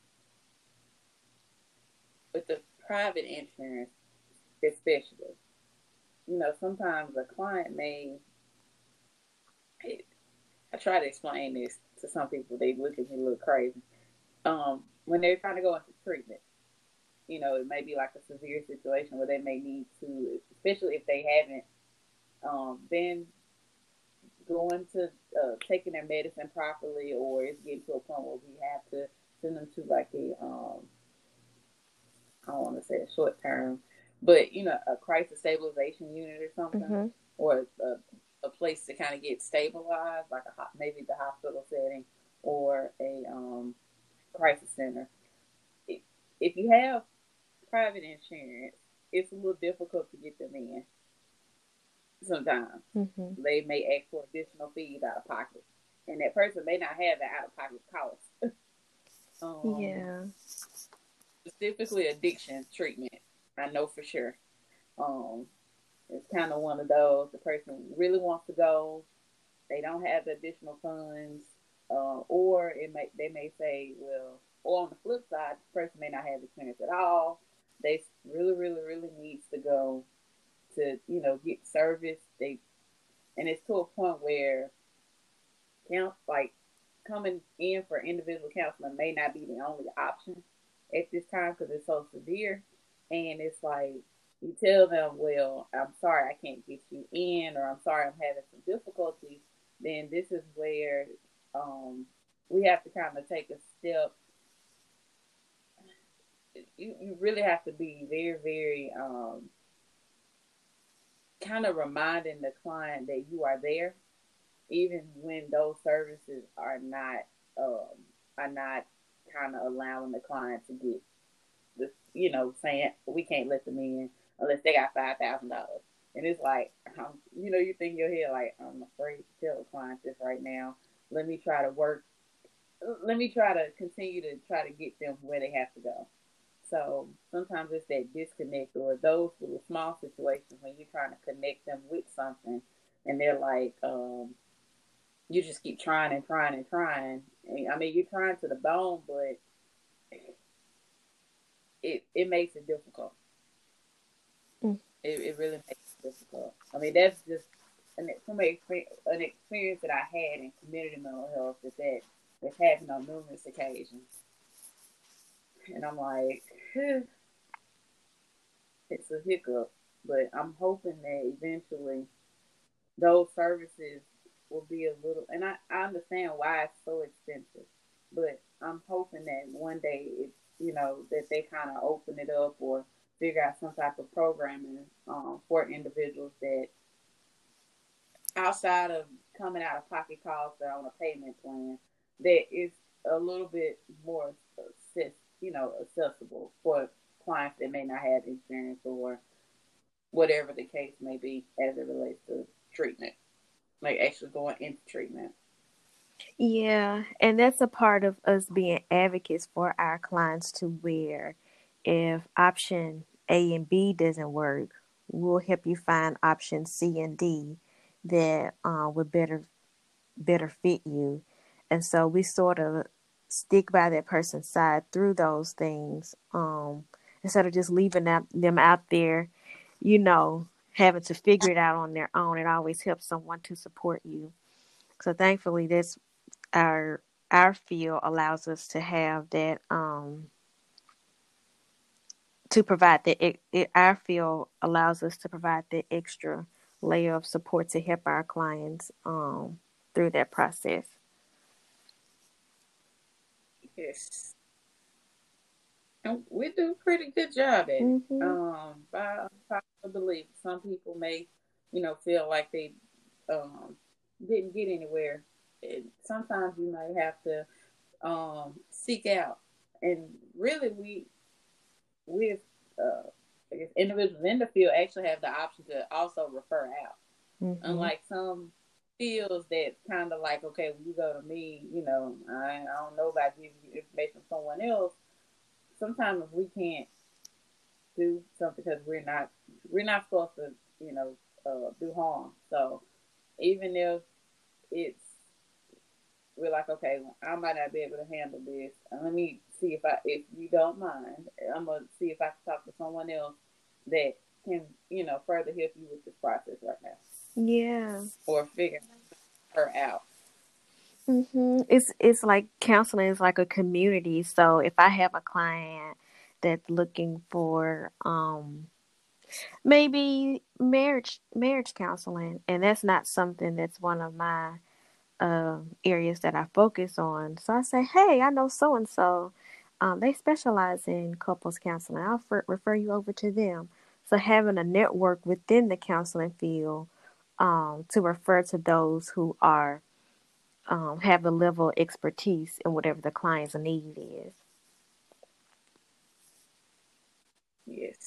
with the private insurance, especially. You know, sometimes a client may. I try to explain this to some people; they look at me a little crazy. Um, when they're trying to go into treatment, you know, it may be like a severe situation where they may need to, especially if they haven't um, been going to uh, taking their medicine properly, or it's getting to a point where we have to send them to like a um, I don't want to say a short term, but you know, a crisis stabilization unit or something, Mm-hmm. or a, a place to kind of get stabilized, like a maybe the hospital setting or a um, crisis center. If, if you have private insurance, it's a little difficult to get them in. Sometimes Mm-hmm. they may ask for additional fees out of pocket, and that person may not have that out of pocket cost. um, Yeah. Specifically, addiction treatment, I know for sure. Um, it's kind of one of those. The person really wants to go, they don't have the additional funds, uh, or it may they may say, well, or on the flip side, the person may not have experience at all. They really, really, really needs to go to you know get service. They and it's to a point where count like coming in for individual counseling may not be the only option at this time because it's so severe. And it's like you tell them, well, I'm sorry I can't get you in, or I'm sorry I'm having some difficulties. Then this is where um, we have to kind of take a step. You, you really have to be very, very um, kind of reminding the client that you are there even when those services are not um, are not kind of allowing the client to get this, you know, saying we can't let them in unless they got five thousand dollars. And it's like, um, you know, you think in your head like, I'm afraid to tell the client this right now. Let me try to work. Let me try to continue to try to get them where they have to go. So sometimes it's that disconnect or those little small situations when you're trying to connect them with something, and they're like, um, you just keep trying and trying and trying. I mean, you're trying to the bone, but it it makes it difficult. Mm. It, it really makes it difficult. I mean, that's just an from an experience, an experience that I had in community mental health that that that's happened on numerous occasions, and I'm like, it's a hiccup, but I'm hoping that eventually those services will be a little. And I, I understand why it's so expensive, but I'm hoping that one day it's you know, that they kind of open it up or figure out some type of programming um, for individuals that outside of coming out of pocket costs or on a payment plan, that is a little bit more, access, you know, accessible for clients that may not have insurance or whatever the case may be as it relates to treatment, like actually going into treatment. Yeah, and that's a part of us being advocates for our clients to where if option A and B doesn't work, we'll help you find option C and D that uh, would better better fit you. And so we sort of stick by that person's side through those things, um, instead of just leaving out, them out there, you know, having to figure it out on their own. It always helps someone to support you. So thankfully, this our our field allows us to have that, um, to provide that it, it, our field allows us to provide the extra layer of support to help our clients um, through that process. Yes. And we do a pretty good job at it. Mm-hmm. Um, by popular belief, some people may, you know, feel like they um, didn't get anywhere. And sometimes you might have to um, seek out, and really, we with uh, I guess individuals in the field actually have the option to also refer out. Mm-hmm. Unlike some fields that kind of like, okay, when you go to me, you know, I, I don't know about giving you information from someone else. Sometimes we can't do something because we're not we're not supposed to, you know, uh, do harm. So even if it's we're like, okay, I might not be able to handle this. Let me see if I, if you don't mind, I'm gonna see if I can talk to someone else that can, you know, further help you with this process right now, Yeah. or figure her out. Mm-hmm. It's it's like counseling is like a community. So if I have a client that's looking for um maybe marriage marriage counseling, and that's not something that's one of my uh, areas that I focus on. So I say, hey, I know so and so. Um, they specialize in couples counseling. I'll for, refer you over to them. So having a network within the counseling field, um, to refer to those who are, um, have the level of expertise in whatever the client's need is. Yes.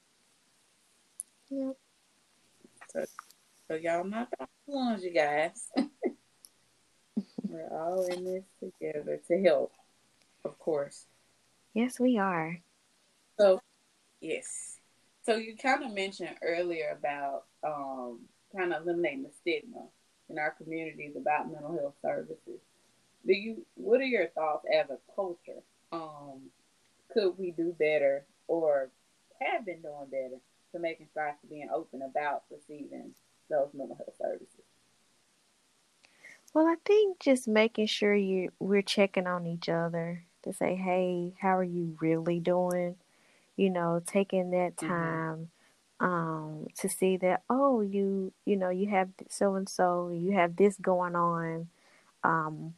Yep. So, so y'all not the only ones, you guys. We're all in this together to help, of course. Yes, we are. So yes. So you kind of mentioned earlier about um, kind of eliminating the stigma in our communities about mental health services. Do you? What are your thoughts as a culture? Um, could we do better, or have been doing better to making strides to being open about receiving those mental health services? Well, I think just making sure you we're checking on each other to say, hey, how are you really doing? You know, taking that Mm-hmm. time, um, to see that, oh, you, you know, you have so and so, you have this going on. Um,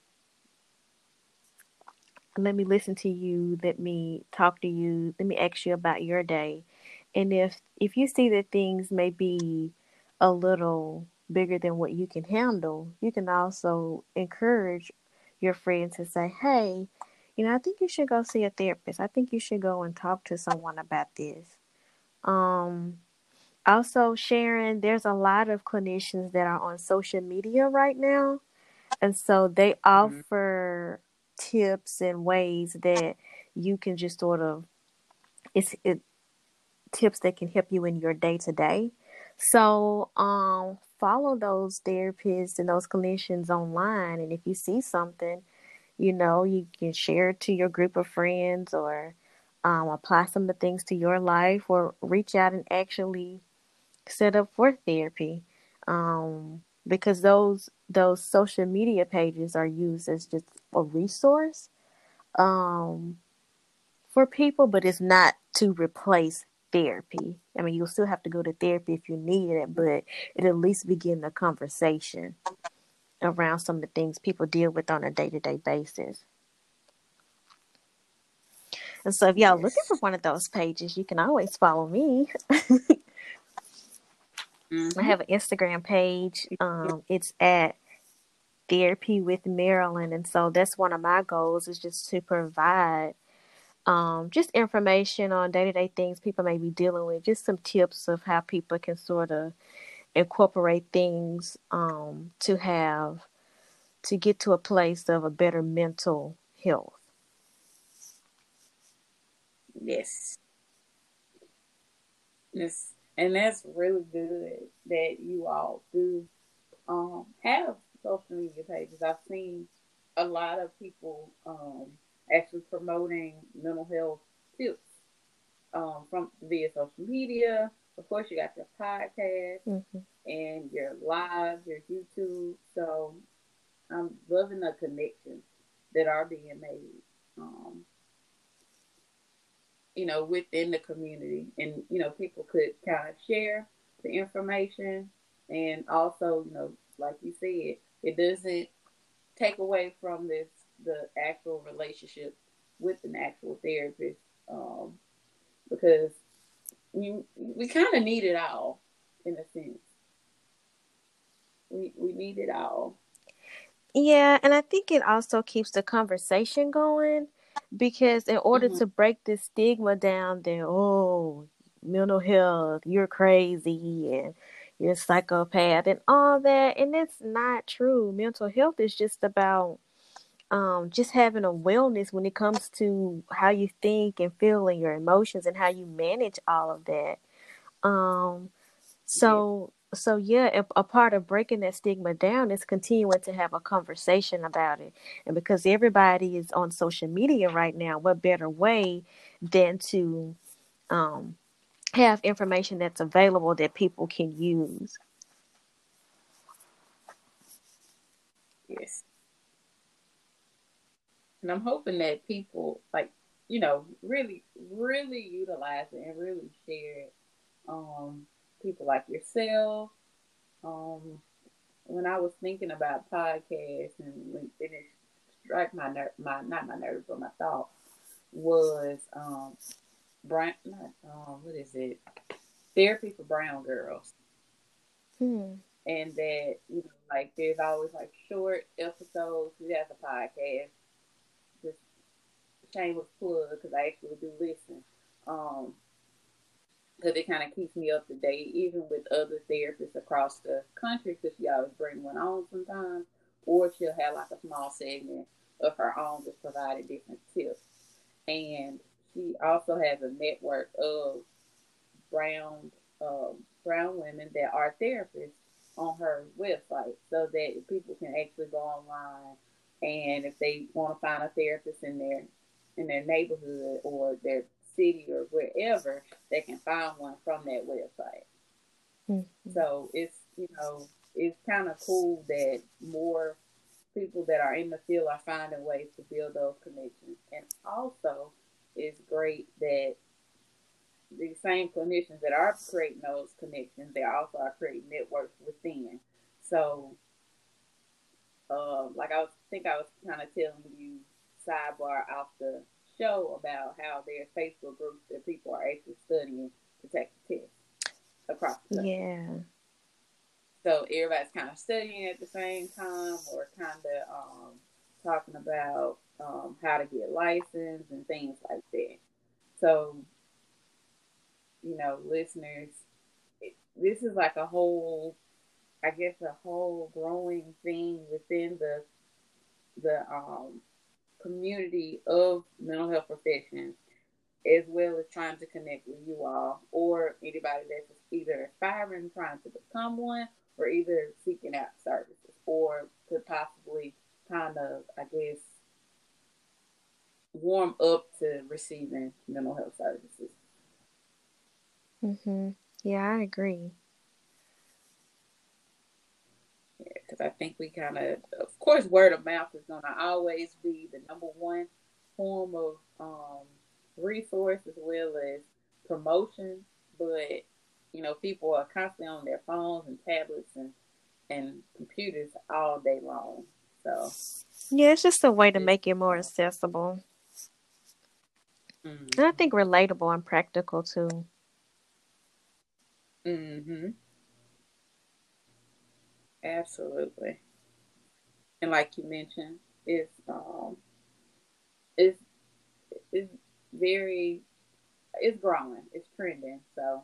Let me listen to you. Let me talk to you. Let me ask you about your day. And if if you see that things may be a little bigger than what you can handle, you can also encourage your friend to say, hey, you know, I think you should go see a therapist. I think you should go and talk to someone about this. Um, Also, Sharon, there's a lot of clinicians that are on social media right now. And so they Mm-hmm. offer tips and ways that you can just sort of, it's it, tips that can help you in your day to day. So, um, follow those therapists and those clinicians online. And if you see something, you know, you can share it to your group of friends, or um, apply some of the things to your life, or reach out and actually set up for therapy, um, because those those social media pages are used as just a resource, um, for people, but it's not to replace therapy. I mean, you'll still have to go to therapy if you need it, but it at least begin the conversation around some of the things people deal with on a day to day basis. And so if y'all looking for Yes. one of those pages, you can always follow me. I Mm-hmm. have an Instagram page. Um, it's at Therapy with Marilyn. And so that's one of my goals, is just to provide um, just information on day-to-day things people may be dealing with, just some tips of how people can sort of incorporate things um, to have to get to a place of a better mental health. Yes. Yes. And that's really good that you all do um, have social media pages. I've seen a lot of people um, actually promoting mental health tips um, from via social media. Of course, you got your podcast Mm-hmm. and your live, your YouTube. So I'm loving the connections that are being made, um, you know, within the community. And, you know, people could kind of share the information. And also, you know, like you said, it doesn't take away from this, the actual relationship with an actual therapist. Um, because we, we kind of need it all, in a sense. We, we need it all. Yeah, and I think it also keeps the conversation going, because in order Mm-hmm. to break this stigma down that, oh, mental health, you're crazy and you're a psychopath and all that, and it's not true. Mental health is just about um, just having a wellness when it comes to how you think and feel and your emotions and how you manage all of that. Um, Yes. so, so yeah, a, a part of breaking that stigma down is continuing to have a conversation about it. And because everybody is on social media right now, what better way than to um, have information that's available that people can use? Yes. And I'm hoping that people, like, you know, really, really utilize it and really share it. Um, people like yourself. Um, when I was thinking about podcasts, and when it struck my nerve, my not my nerve, but my thought was um, brown. Not, um, what is it? Therapy for brown girls. Hmm. And that, you know, like there's always like short episodes. We have a podcast, just shameless plug, because I actually do listen. Um, because it kind of keeps me up to date, even with other therapists across the country, because she always bring one on sometimes, or she'll have like a small segment of her own, just providing different tips. And she also has a network of brown um, brown women that are therapists on her website, so that people can actually go online, and if they want to find a therapist in their in their neighborhood or their city or wherever, they can find one from that website. Hmm. So it's, you know, it's kind of cool that more people that are in the field are finding ways to build those connections. And also, it's great that the same clinicians that are creating those connections, they also are creating networks within. So, uh, like I was, think I was kind of telling you sidebar off the show about how there's Facebook groups that people are actually studying to take the test across the country. Yeah. So everybody's kind of studying at the same time, or kind of um, talking about um, how to get licensed and things like that. So, you know, listeners, it, this is like a whole, I guess, a whole growing thing within the the um, community of mental health professions, as well as trying to connect with you all or anybody that's either aspiring, trying to become one, or either seeking out services, or could possibly kind of, I guess, warm up to receiving mental health services. Hmm. Yeah, I agree. Yeah, because I think we kind of, of course, word of mouth is going to always be the number one form of um, resource, as well as promotion. But, you know, people are constantly on their phones and tablets and, and computers all day long. So Yeah, it's just a way to it's, make it more uh, accessible. And I Mm-hmm. think relatable and practical too. Mm-hmm. Absolutely. And like you mentioned, it's um it's it's very it's growing. It's trending. So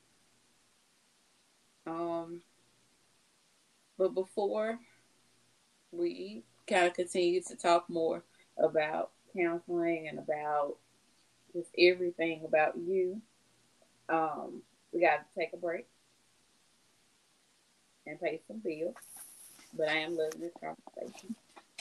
um but before we kind of continue to talk more about counseling and about just everything about you, um, we got to take a break and pay some bills. But I am loving this conversation.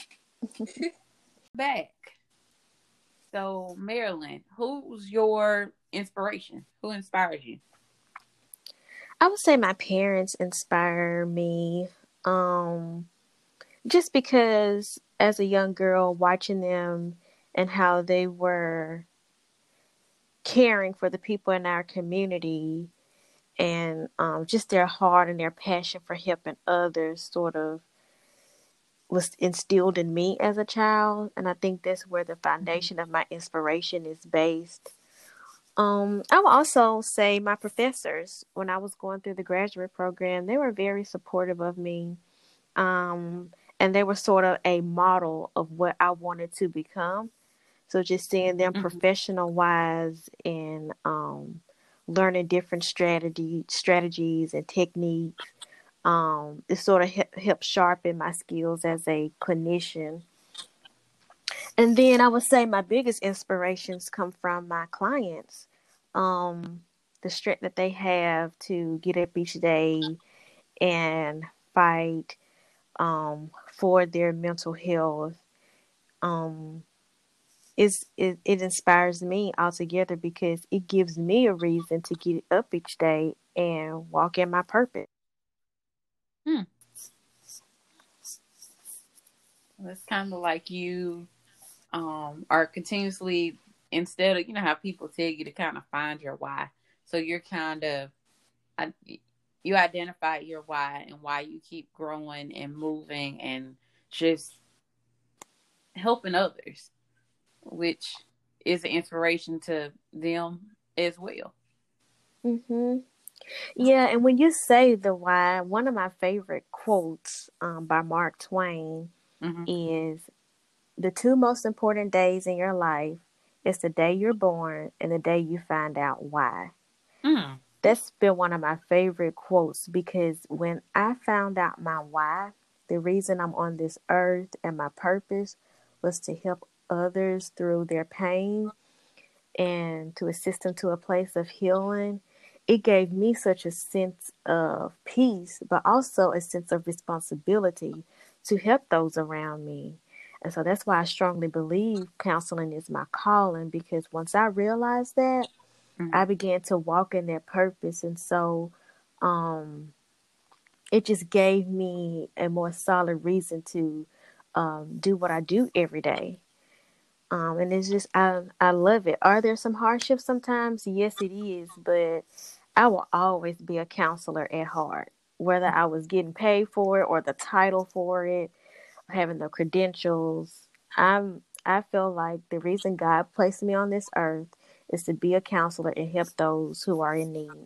Back. So, Marilyn, who's your inspiration? Who inspires you? I would say my parents inspire me. Um, just because as a young girl, watching them and how they were caring for the people in our community and um, just their heart and their passion for helping others sort of was instilled in me as a child. And I think that's where the foundation of my inspiration is based. Um, I will also say my professors, when I was going through the graduate program, they were very supportive of me. Um, and they were sort of a model of what I wanted to become. So just seeing them Mm-hmm. professional wise and um, learning different strategy strategies and techniques, um, it sort of helped help sharpen my skills as a clinician. And then I would say my biggest inspirations come from my clients. Um, the strength that they have to get up each day and fight um, for their mental health. Um, is it, it inspires me altogether because it gives me a reason to get up each day and walk in my purpose. Hmm. Well, it's kind of like you um, are continuously, instead of, you know, how people tell you to kind of find your why. So you're kind of, you identify your why and why you keep growing and moving and just helping others, which is an inspiration to them as well. hmm Yeah, and when you say the why, one of my favorite quotes um, by Mark Twain Mm-hmm. is the two most important days in your life is the day you're born and the day you find out why. Mm. That's been one of my favorite quotes because when I found out my why, the reason I'm on this earth and my purpose was to help others through their pain and to assist them to a place of healing. It gave me such a sense of peace, but also a sense of responsibility to help those around me. And so that's why I strongly believe counseling is my calling because once I realized that, Mm-hmm. I began to walk in that purpose. And so um, it just gave me a more solid reason to um, do what I do every day. Um, and it's just, I, I love it. Are there some hardships sometimes? Yes, it is. But I will always be a counselor at heart, whether I was getting paid for it or the title for it, having the credentials. I'm, I feel like the reason God placed me on this earth is to be a counselor and help those who are in need.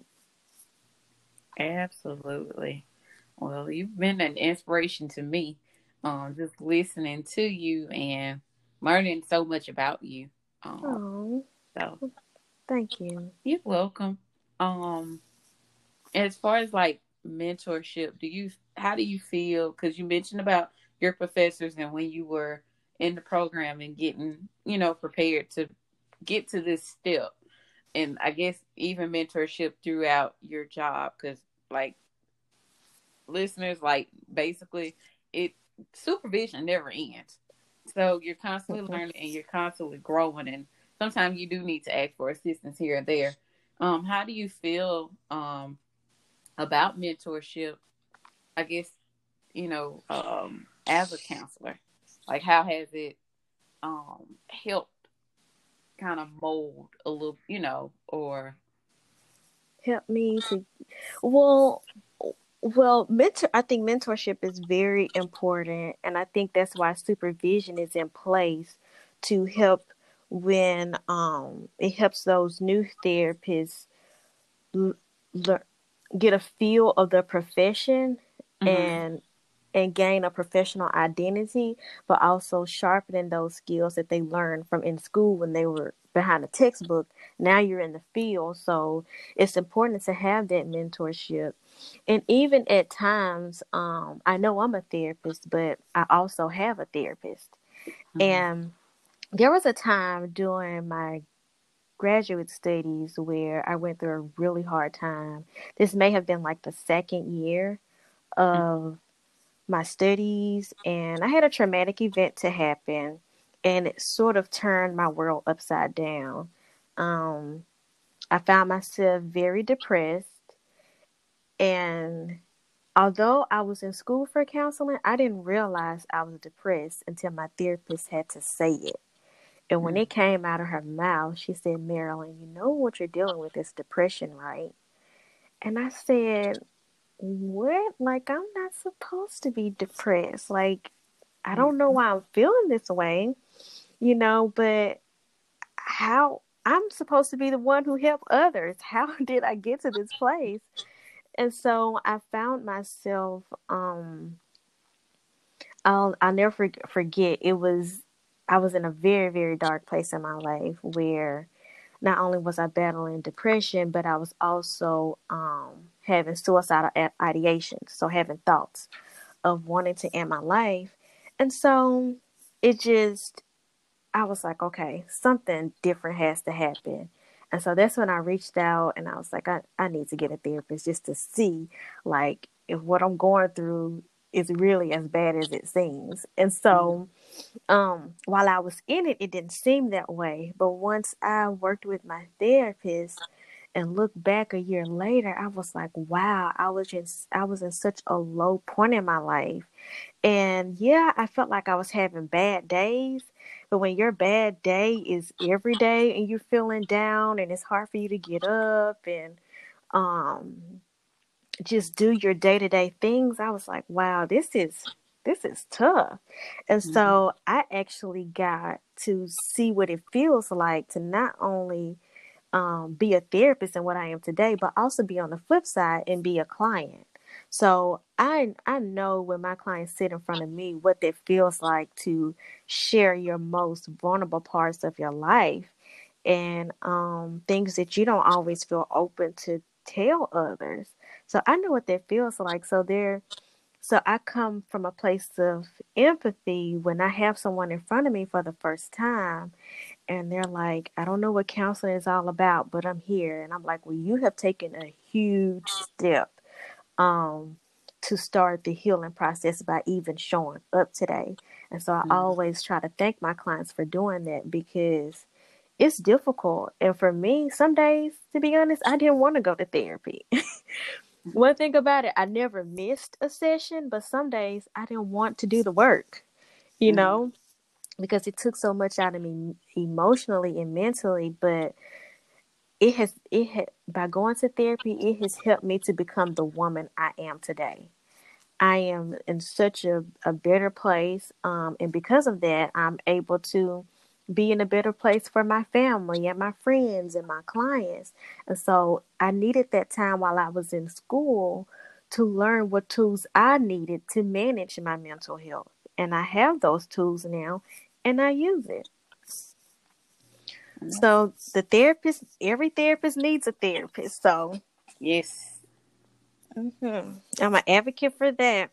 Absolutely. Well, you've been an inspiration to me. Um, just listening to you and learning so much about you. Um, Oh, so thank you. you're welcome. Um, as far as like mentorship, do you how do you feel? Because you mentioned about your professors and when you were in the program and getting, you know, prepared to get to this step, and I guess even mentorship throughout your job, because like listeners, like basically it supervision never ends. So you're constantly Mhm. learning and you're constantly growing, and sometimes you do need to ask for assistance here and there. Um, how do you feel um about mentorship? I guess you know um as a counselor, like how has it um helped kind of mold a little, you know, or Help me to, well, well, mentor, I think mentorship is very important. And I think that's why supervision is in place to help when um it helps those new therapists l- lear- get a feel of the profession Mm-hmm. and and gain a professional identity, but also sharpening those skills that they learned from in school when they were behind a textbook. Now you're in the field, so it's important to have that mentorship. And even at times, um, I know I'm a therapist, but I also have a therapist. Mm-hmm. And there was a time during my graduate studies where I went through a really hard time. This may have been like the second year of my studies, and I had a traumatic event to happen, and it sort of turned my world upside down. Um, I found myself very depressed, and although I was in school for counseling, I didn't realize I was depressed until my therapist had to say it. And when it came out of her mouth, she said, "Marilyn, you know what you're dealing with is depression, right?" And I said, "What? Like, I'm not supposed to be depressed. Like, I don't know Mm-hmm. why I'm feeling this way, you know, but how I'm supposed to be the one who helped others. How did I get to this place?" And so I found myself, um, I'll, I'll never for- forget, it was, I was in a very, very dark place in my life where not only was I battling depression, but I was also um, having suicidal ideations. So having thoughts of wanting to end my life. And so it just, I was like, okay, something different has to happen. And so that's when I reached out and I was like, I, I need to get a therapist just to see, like, if what I'm going through is really as bad as it seems. And so um, while I was in it, it didn't seem that way. But once I worked with my therapist and looked back a year later, I was like, wow, I was just, I was in such a low point in my life. And yeah, I felt like I was having bad days. But when your bad day is every day and you're feeling down and it's hard for you to get up and um just do your day-to-day things, I was like, wow, this is this is tough. And Mm-hmm. so I actually got to see what it feels like to not only um, be a therapist in what I am today, but also be on the flip side and be a client. So I I know when my clients sit in front of me what it feels like to share your most vulnerable parts of your life and um, things that you don't always feel open to tell others. So I know what that feels like. So there, so I come from a place of empathy when I have someone in front of me for the first time and they're like, I don't know what counseling is all about, but I'm here. And I'm like, well, you have taken a huge step um, to start the healing process by even showing up today. And so I Mm-hmm. always try to thank my clients for doing that because it's difficult. And for me, some days, to be honest, I didn't want to go to therapy. One thing about it, I never missed a session, but some days I didn't want to do the work, you Mm-hmm. know, because it took so much out of me emotionally and mentally. But it has, it had, by going to therapy, it has helped me to become the woman I am today. I am in such a, a better place. Um, and because of that, I'm able to be in a better place for my family and my friends and my clients. And so I needed that time while I was in school to learn what tools I needed to manage my mental health. And I have those tools now and I use it. So the therapist, every therapist needs a therapist. So Yes. mhm, I'm an advocate for that.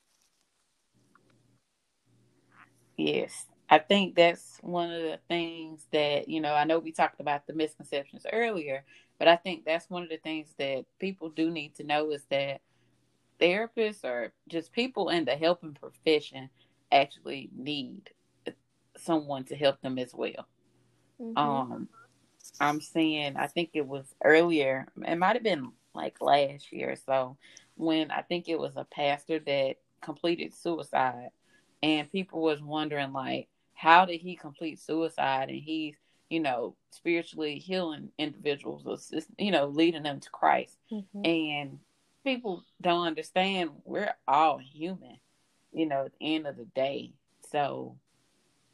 Yes. I think that's one of the things that, you know, I know we talked about the misconceptions earlier, but I think that's one of the things that people do need to know is that therapists or just people in the helping profession actually need someone to help them as well. Hmm. Um, I'm seeing, I think it was earlier, it might have been like last year or so, when I think it was a pastor that completed suicide. And people was wondering, like, how did he complete suicide? And he's, you know, spiritually healing individuals, assist, you know, leading them to Christ. Hmm. And people don't understand we're all human, you know, at the end of the day. So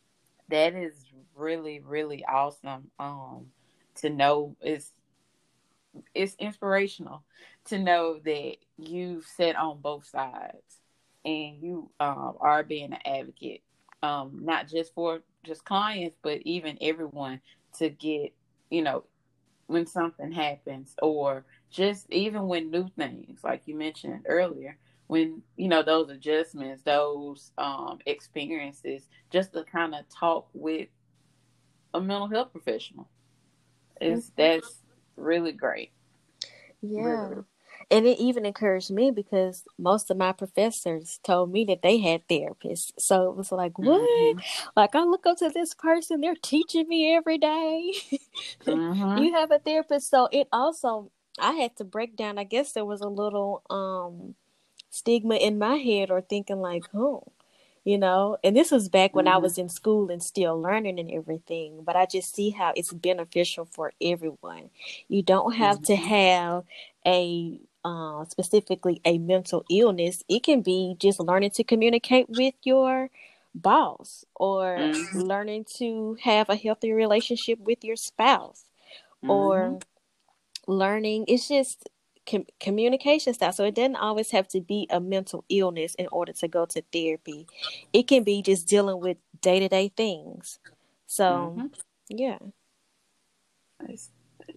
that is really, really awesome. Um, to know it's it's inspirational to know that you've sat on both sides and you um, are being an advocate, um, not just for just clients, but even everyone to get, you know, when something happens or just even when new things, like you mentioned earlier, when, you know, those adjustments, those um, experiences, just to kind of talk with a mental health professional. Is that's really great. Yeah. Really. And it even encouraged me because most of my professors told me that they had therapists. So it was like, what? Mm-hmm. Like, I look up to this person, they're teaching me every day. Mm-hmm. You have a therapist. So it also, I had to break down, I guess there was a little um stigma in my head or thinking like, oh, you know, and this was back when I Mm-hmm. was in school and still learning and everything, but I just see how it's beneficial for everyone. You don't have to Mm-hmm. have a uh, specifically a mental illness. It can be just learning to communicate with your boss or Mm-hmm. learning to have a healthy relationship with your spouse Mm-hmm. or learning. It's just com- communication style. So it doesn't always have to be a mental illness in order to go to therapy. It can be just dealing with day to day things. So, Mm-hmm. yeah. That's,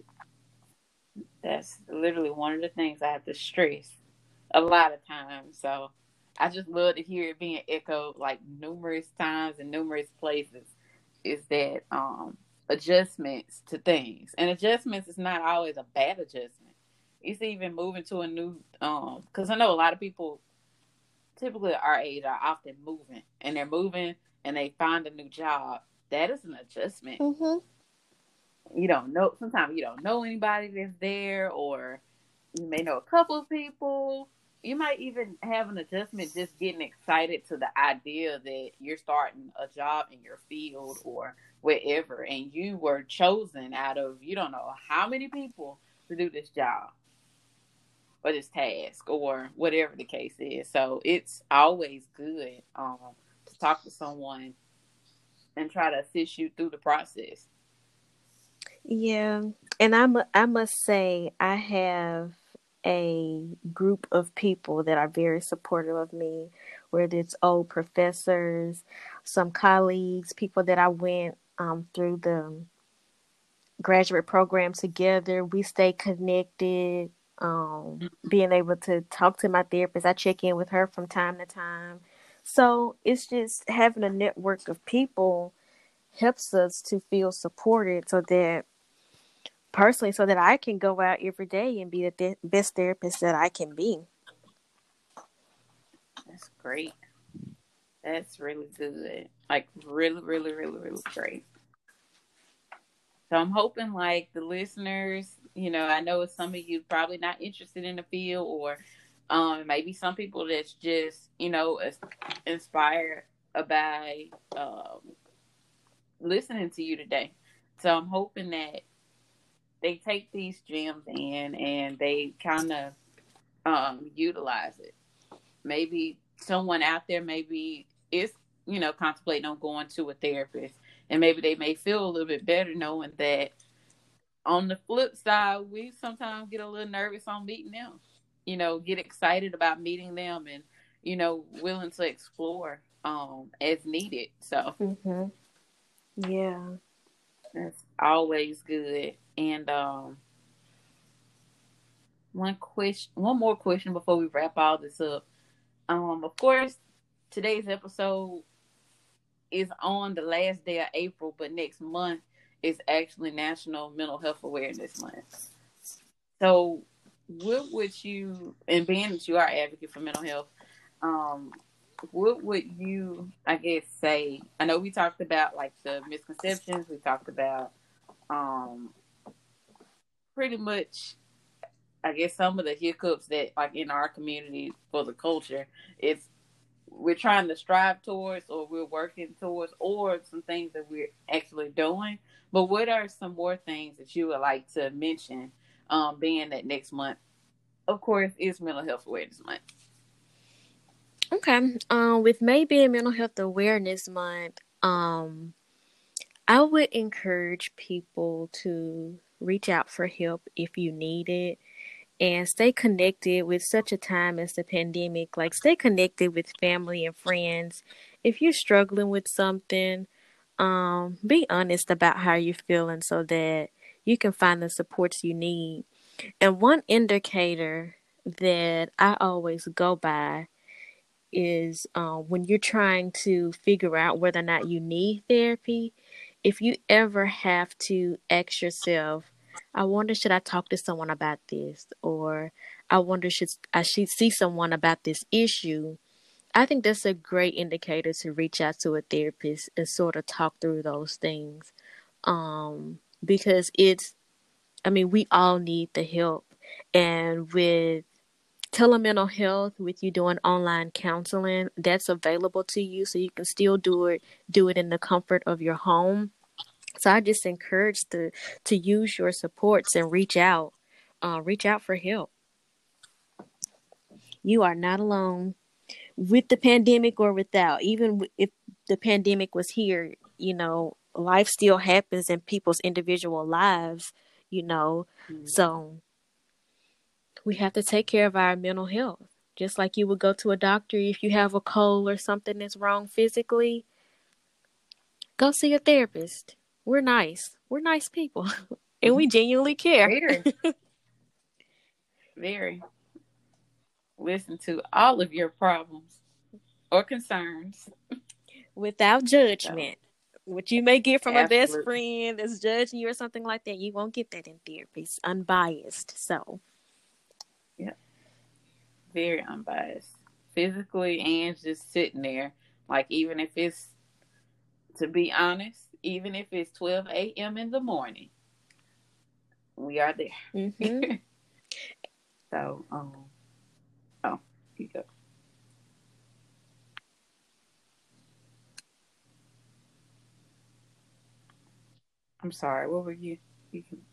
that's literally one of the things I have to stress a lot of times. So I just love to hear it being echoed like numerous times in numerous places. Is that um adjustments to things, and adjustments is not always a bad adjustment. It's even moving to a new um because I know a lot of people typically our age are often moving, and they're moving and they find a new job. That is an adjustment. Mm-hmm. You don't know. Sometimes you don't know anybody that's there, or you may know a couple of people. You might even have an adjustment just getting excited to the idea that you're starting a job in your field or wherever, and you were chosen out of you don't know how many people to do this job or this task or whatever the case is. So it's always good um, to talk to someone and try to assist you through the process. Yeah. And I'm, I must say, I have a group of people that are very supportive of me, whether it's old professors, some colleagues, people that I went um, through the graduate program together. We stay connected. Um, being able to talk to my therapist, I check in with her from time to time. So it's just having a network of people helps us to feel supported so that personally, so that I can go out every day and be the th- best therapist that I can be. That's great. That's really good. Like really, really, really, really great. So I'm hoping like the listeners, you know, I know some of you probably not interested in the field or um maybe some people that's just, you know, inspired by um listening to you today. So I'm hoping that they take these gems in and they kind of um utilize it. Maybe someone out there maybe is, you know, contemplating on going to a therapist and maybe they may feel a little bit better knowing that on the flip side, we sometimes get a little nervous on meeting them. You know, get excited about meeting them and, you know, willing to explore um as needed. So Mm-hmm. Yeah. that's always good. And um one question one more question before we wrap all this up. Um, of course, today's episode is on the last day of April, but next month is actually National Mental Health Awareness Month. So, what would you, and being that you are advocate for mental health, um, what would you, I guess, say? I know we talked about like the misconceptions. We talked about um, pretty much, I guess, some of the hiccups that like in our community for the culture. It's we're trying to strive towards or we're working towards or some things that we're actually doing. But what are some more things that you would like to mention, um, being that next month, of course, is Mental Health Awareness Month? Okay. Um, with May being Mental Health Awareness Month, um, I would encourage people to reach out for help if you need it and stay connected with such a time as the pandemic. Like, stay connected with family and friends. If you're struggling with something, um, be honest about how you're feeling so that you can find the supports you need. And one indicator that I always go by is uh, when you're trying to figure out whether or not you need therapy, if you ever have to ask yourself, I wonder, should I talk to someone about this? Or I wonder, should I should see someone about this issue? I think that's a great indicator to reach out to a therapist and sort of talk through those things. Um, because it's, I mean, we all need the help. And with telemental health, with you doing online counseling, that's available to you, so you can still do it do it in the comfort of your home. So I just encourage to to use your supports and reach out uh, reach out for help. You are not alone with the pandemic or without. Even if the pandemic was here, you know, life still happens in people's individual lives, you know. Mm-hmm. So we have to take care of our mental health. Just like you would go to a doctor if you have a cold or something that's wrong physically, go see a therapist. We're nice. We're nice people. And we genuinely care. Very, very. Listen to all of your problems or concerns without judgment. So, what you may get from absolutely. a best friend that's judging you or something like that, you won't get that in therapy. It's unbiased. So, yeah, very unbiased, physically and just sitting there. Like, even if it's, to be honest, even if it's twelve a.m. in the morning, we are there. Mm-hmm. So, um, oh, here you go. I'm sorry. What were you? you can...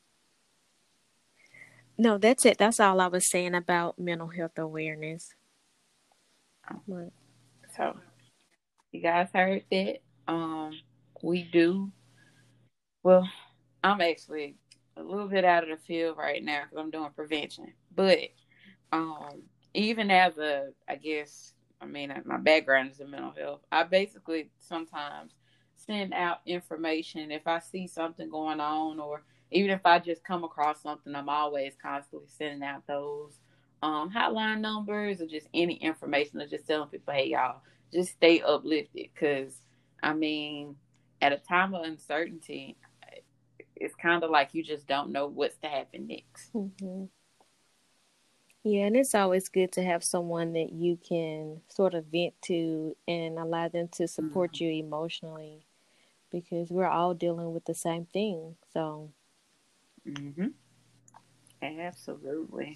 No, that's it. That's all I was saying about mental health awareness. Oh. What? So, you guys heard that? Um, we do. Well, I'm actually a little bit out of the field right now because I'm doing prevention. But um, even as a, I guess, I mean, my background is in mental health. I basically sometimes send out information if I see something going on, or even if I just come across something. I'm always constantly sending out those um, hotline numbers or just any information, or just telling people, hey, y'all, just stay uplifted. Because, I mean, at a time of uncertainty, it's kind of like you just don't know what's to happen next. Mm-hmm. Yeah, and it's always good to have someone that you can sort of vent to and allow them to support mm-hmm. you emotionally, because we're all dealing with the same thing. So, mm-hmm. Absolutely.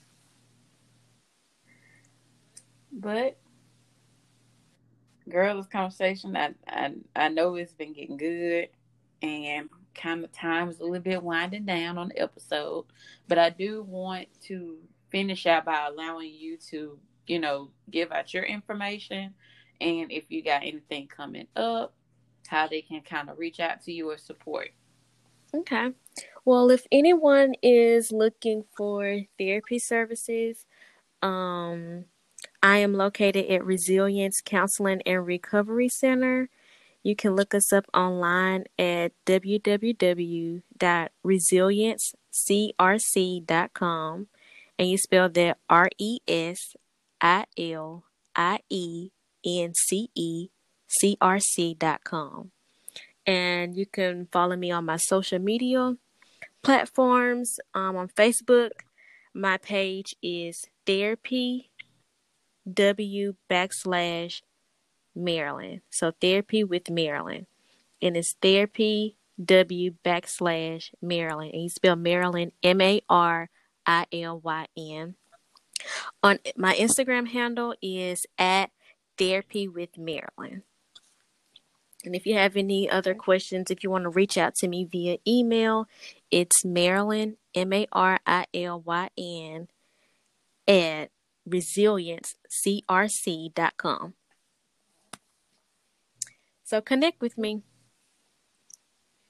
But, girl, this conversation, I, I, I know it's been getting good, and kind of time is a little bit winding down on the episode, but I do want to finish out by allowing you to, you know, give out your information, and if you got anything coming up, how they can kind of reach out to you or support. Okay. Well, if anyone is looking for therapy services, um, I am located at Resilience Counseling and Recovery Center. You can look us up online at w w w dot resilience c r c dot com, and you spell that R E S I L I E N C E C R C dot com. And you can follow me on my social media platforms. Um, on Facebook, my page is Therapy W backslash Marilyn. So Therapy with Marilyn. And it's Therapy W backslash Marilyn. And you spell Marilyn M A R I L Y N. On my Instagram handle is at Therapy with Marilyn. And if you have any other questions, if you want to reach out to me via email, it's Marilyn, M A R I L Y N, at resilience c r c dot com. So connect with me.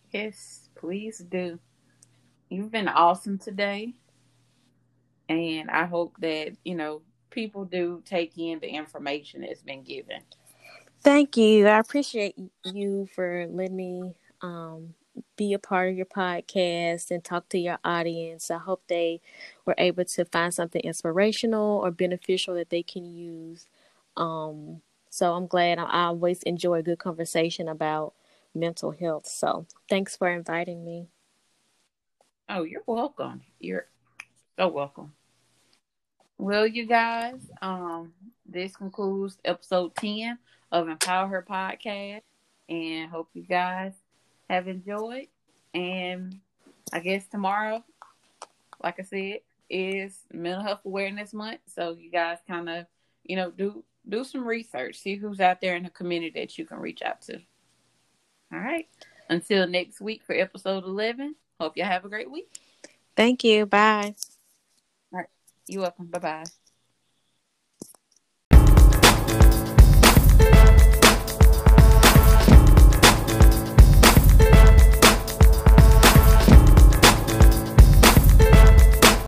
Yes, please do. You've been awesome today. And I hope that, you know, people do take in the information that's been given. Thank you. I appreciate you for letting me um, be a part of your podcast and talk to your audience. I hope they were able to find something inspirational or beneficial that they can use. Um, so I'm glad. I, I always enjoy a good conversation about mental health. So thanks for inviting me. Oh, you're welcome. You're so welcome. Well, you guys, um, this concludes episode ten of Empower Her Podcast. And hope you guys have enjoyed. And I guess tomorrow, like I said, is Mental Health Awareness Month. So you guys kind of, you know, do do some research. See who's out there in the community that you can reach out to. All right. Until next week for episode eleven. Hope y'all have a great week. Thank you. Bye. All right. You're welcome. Bye-bye.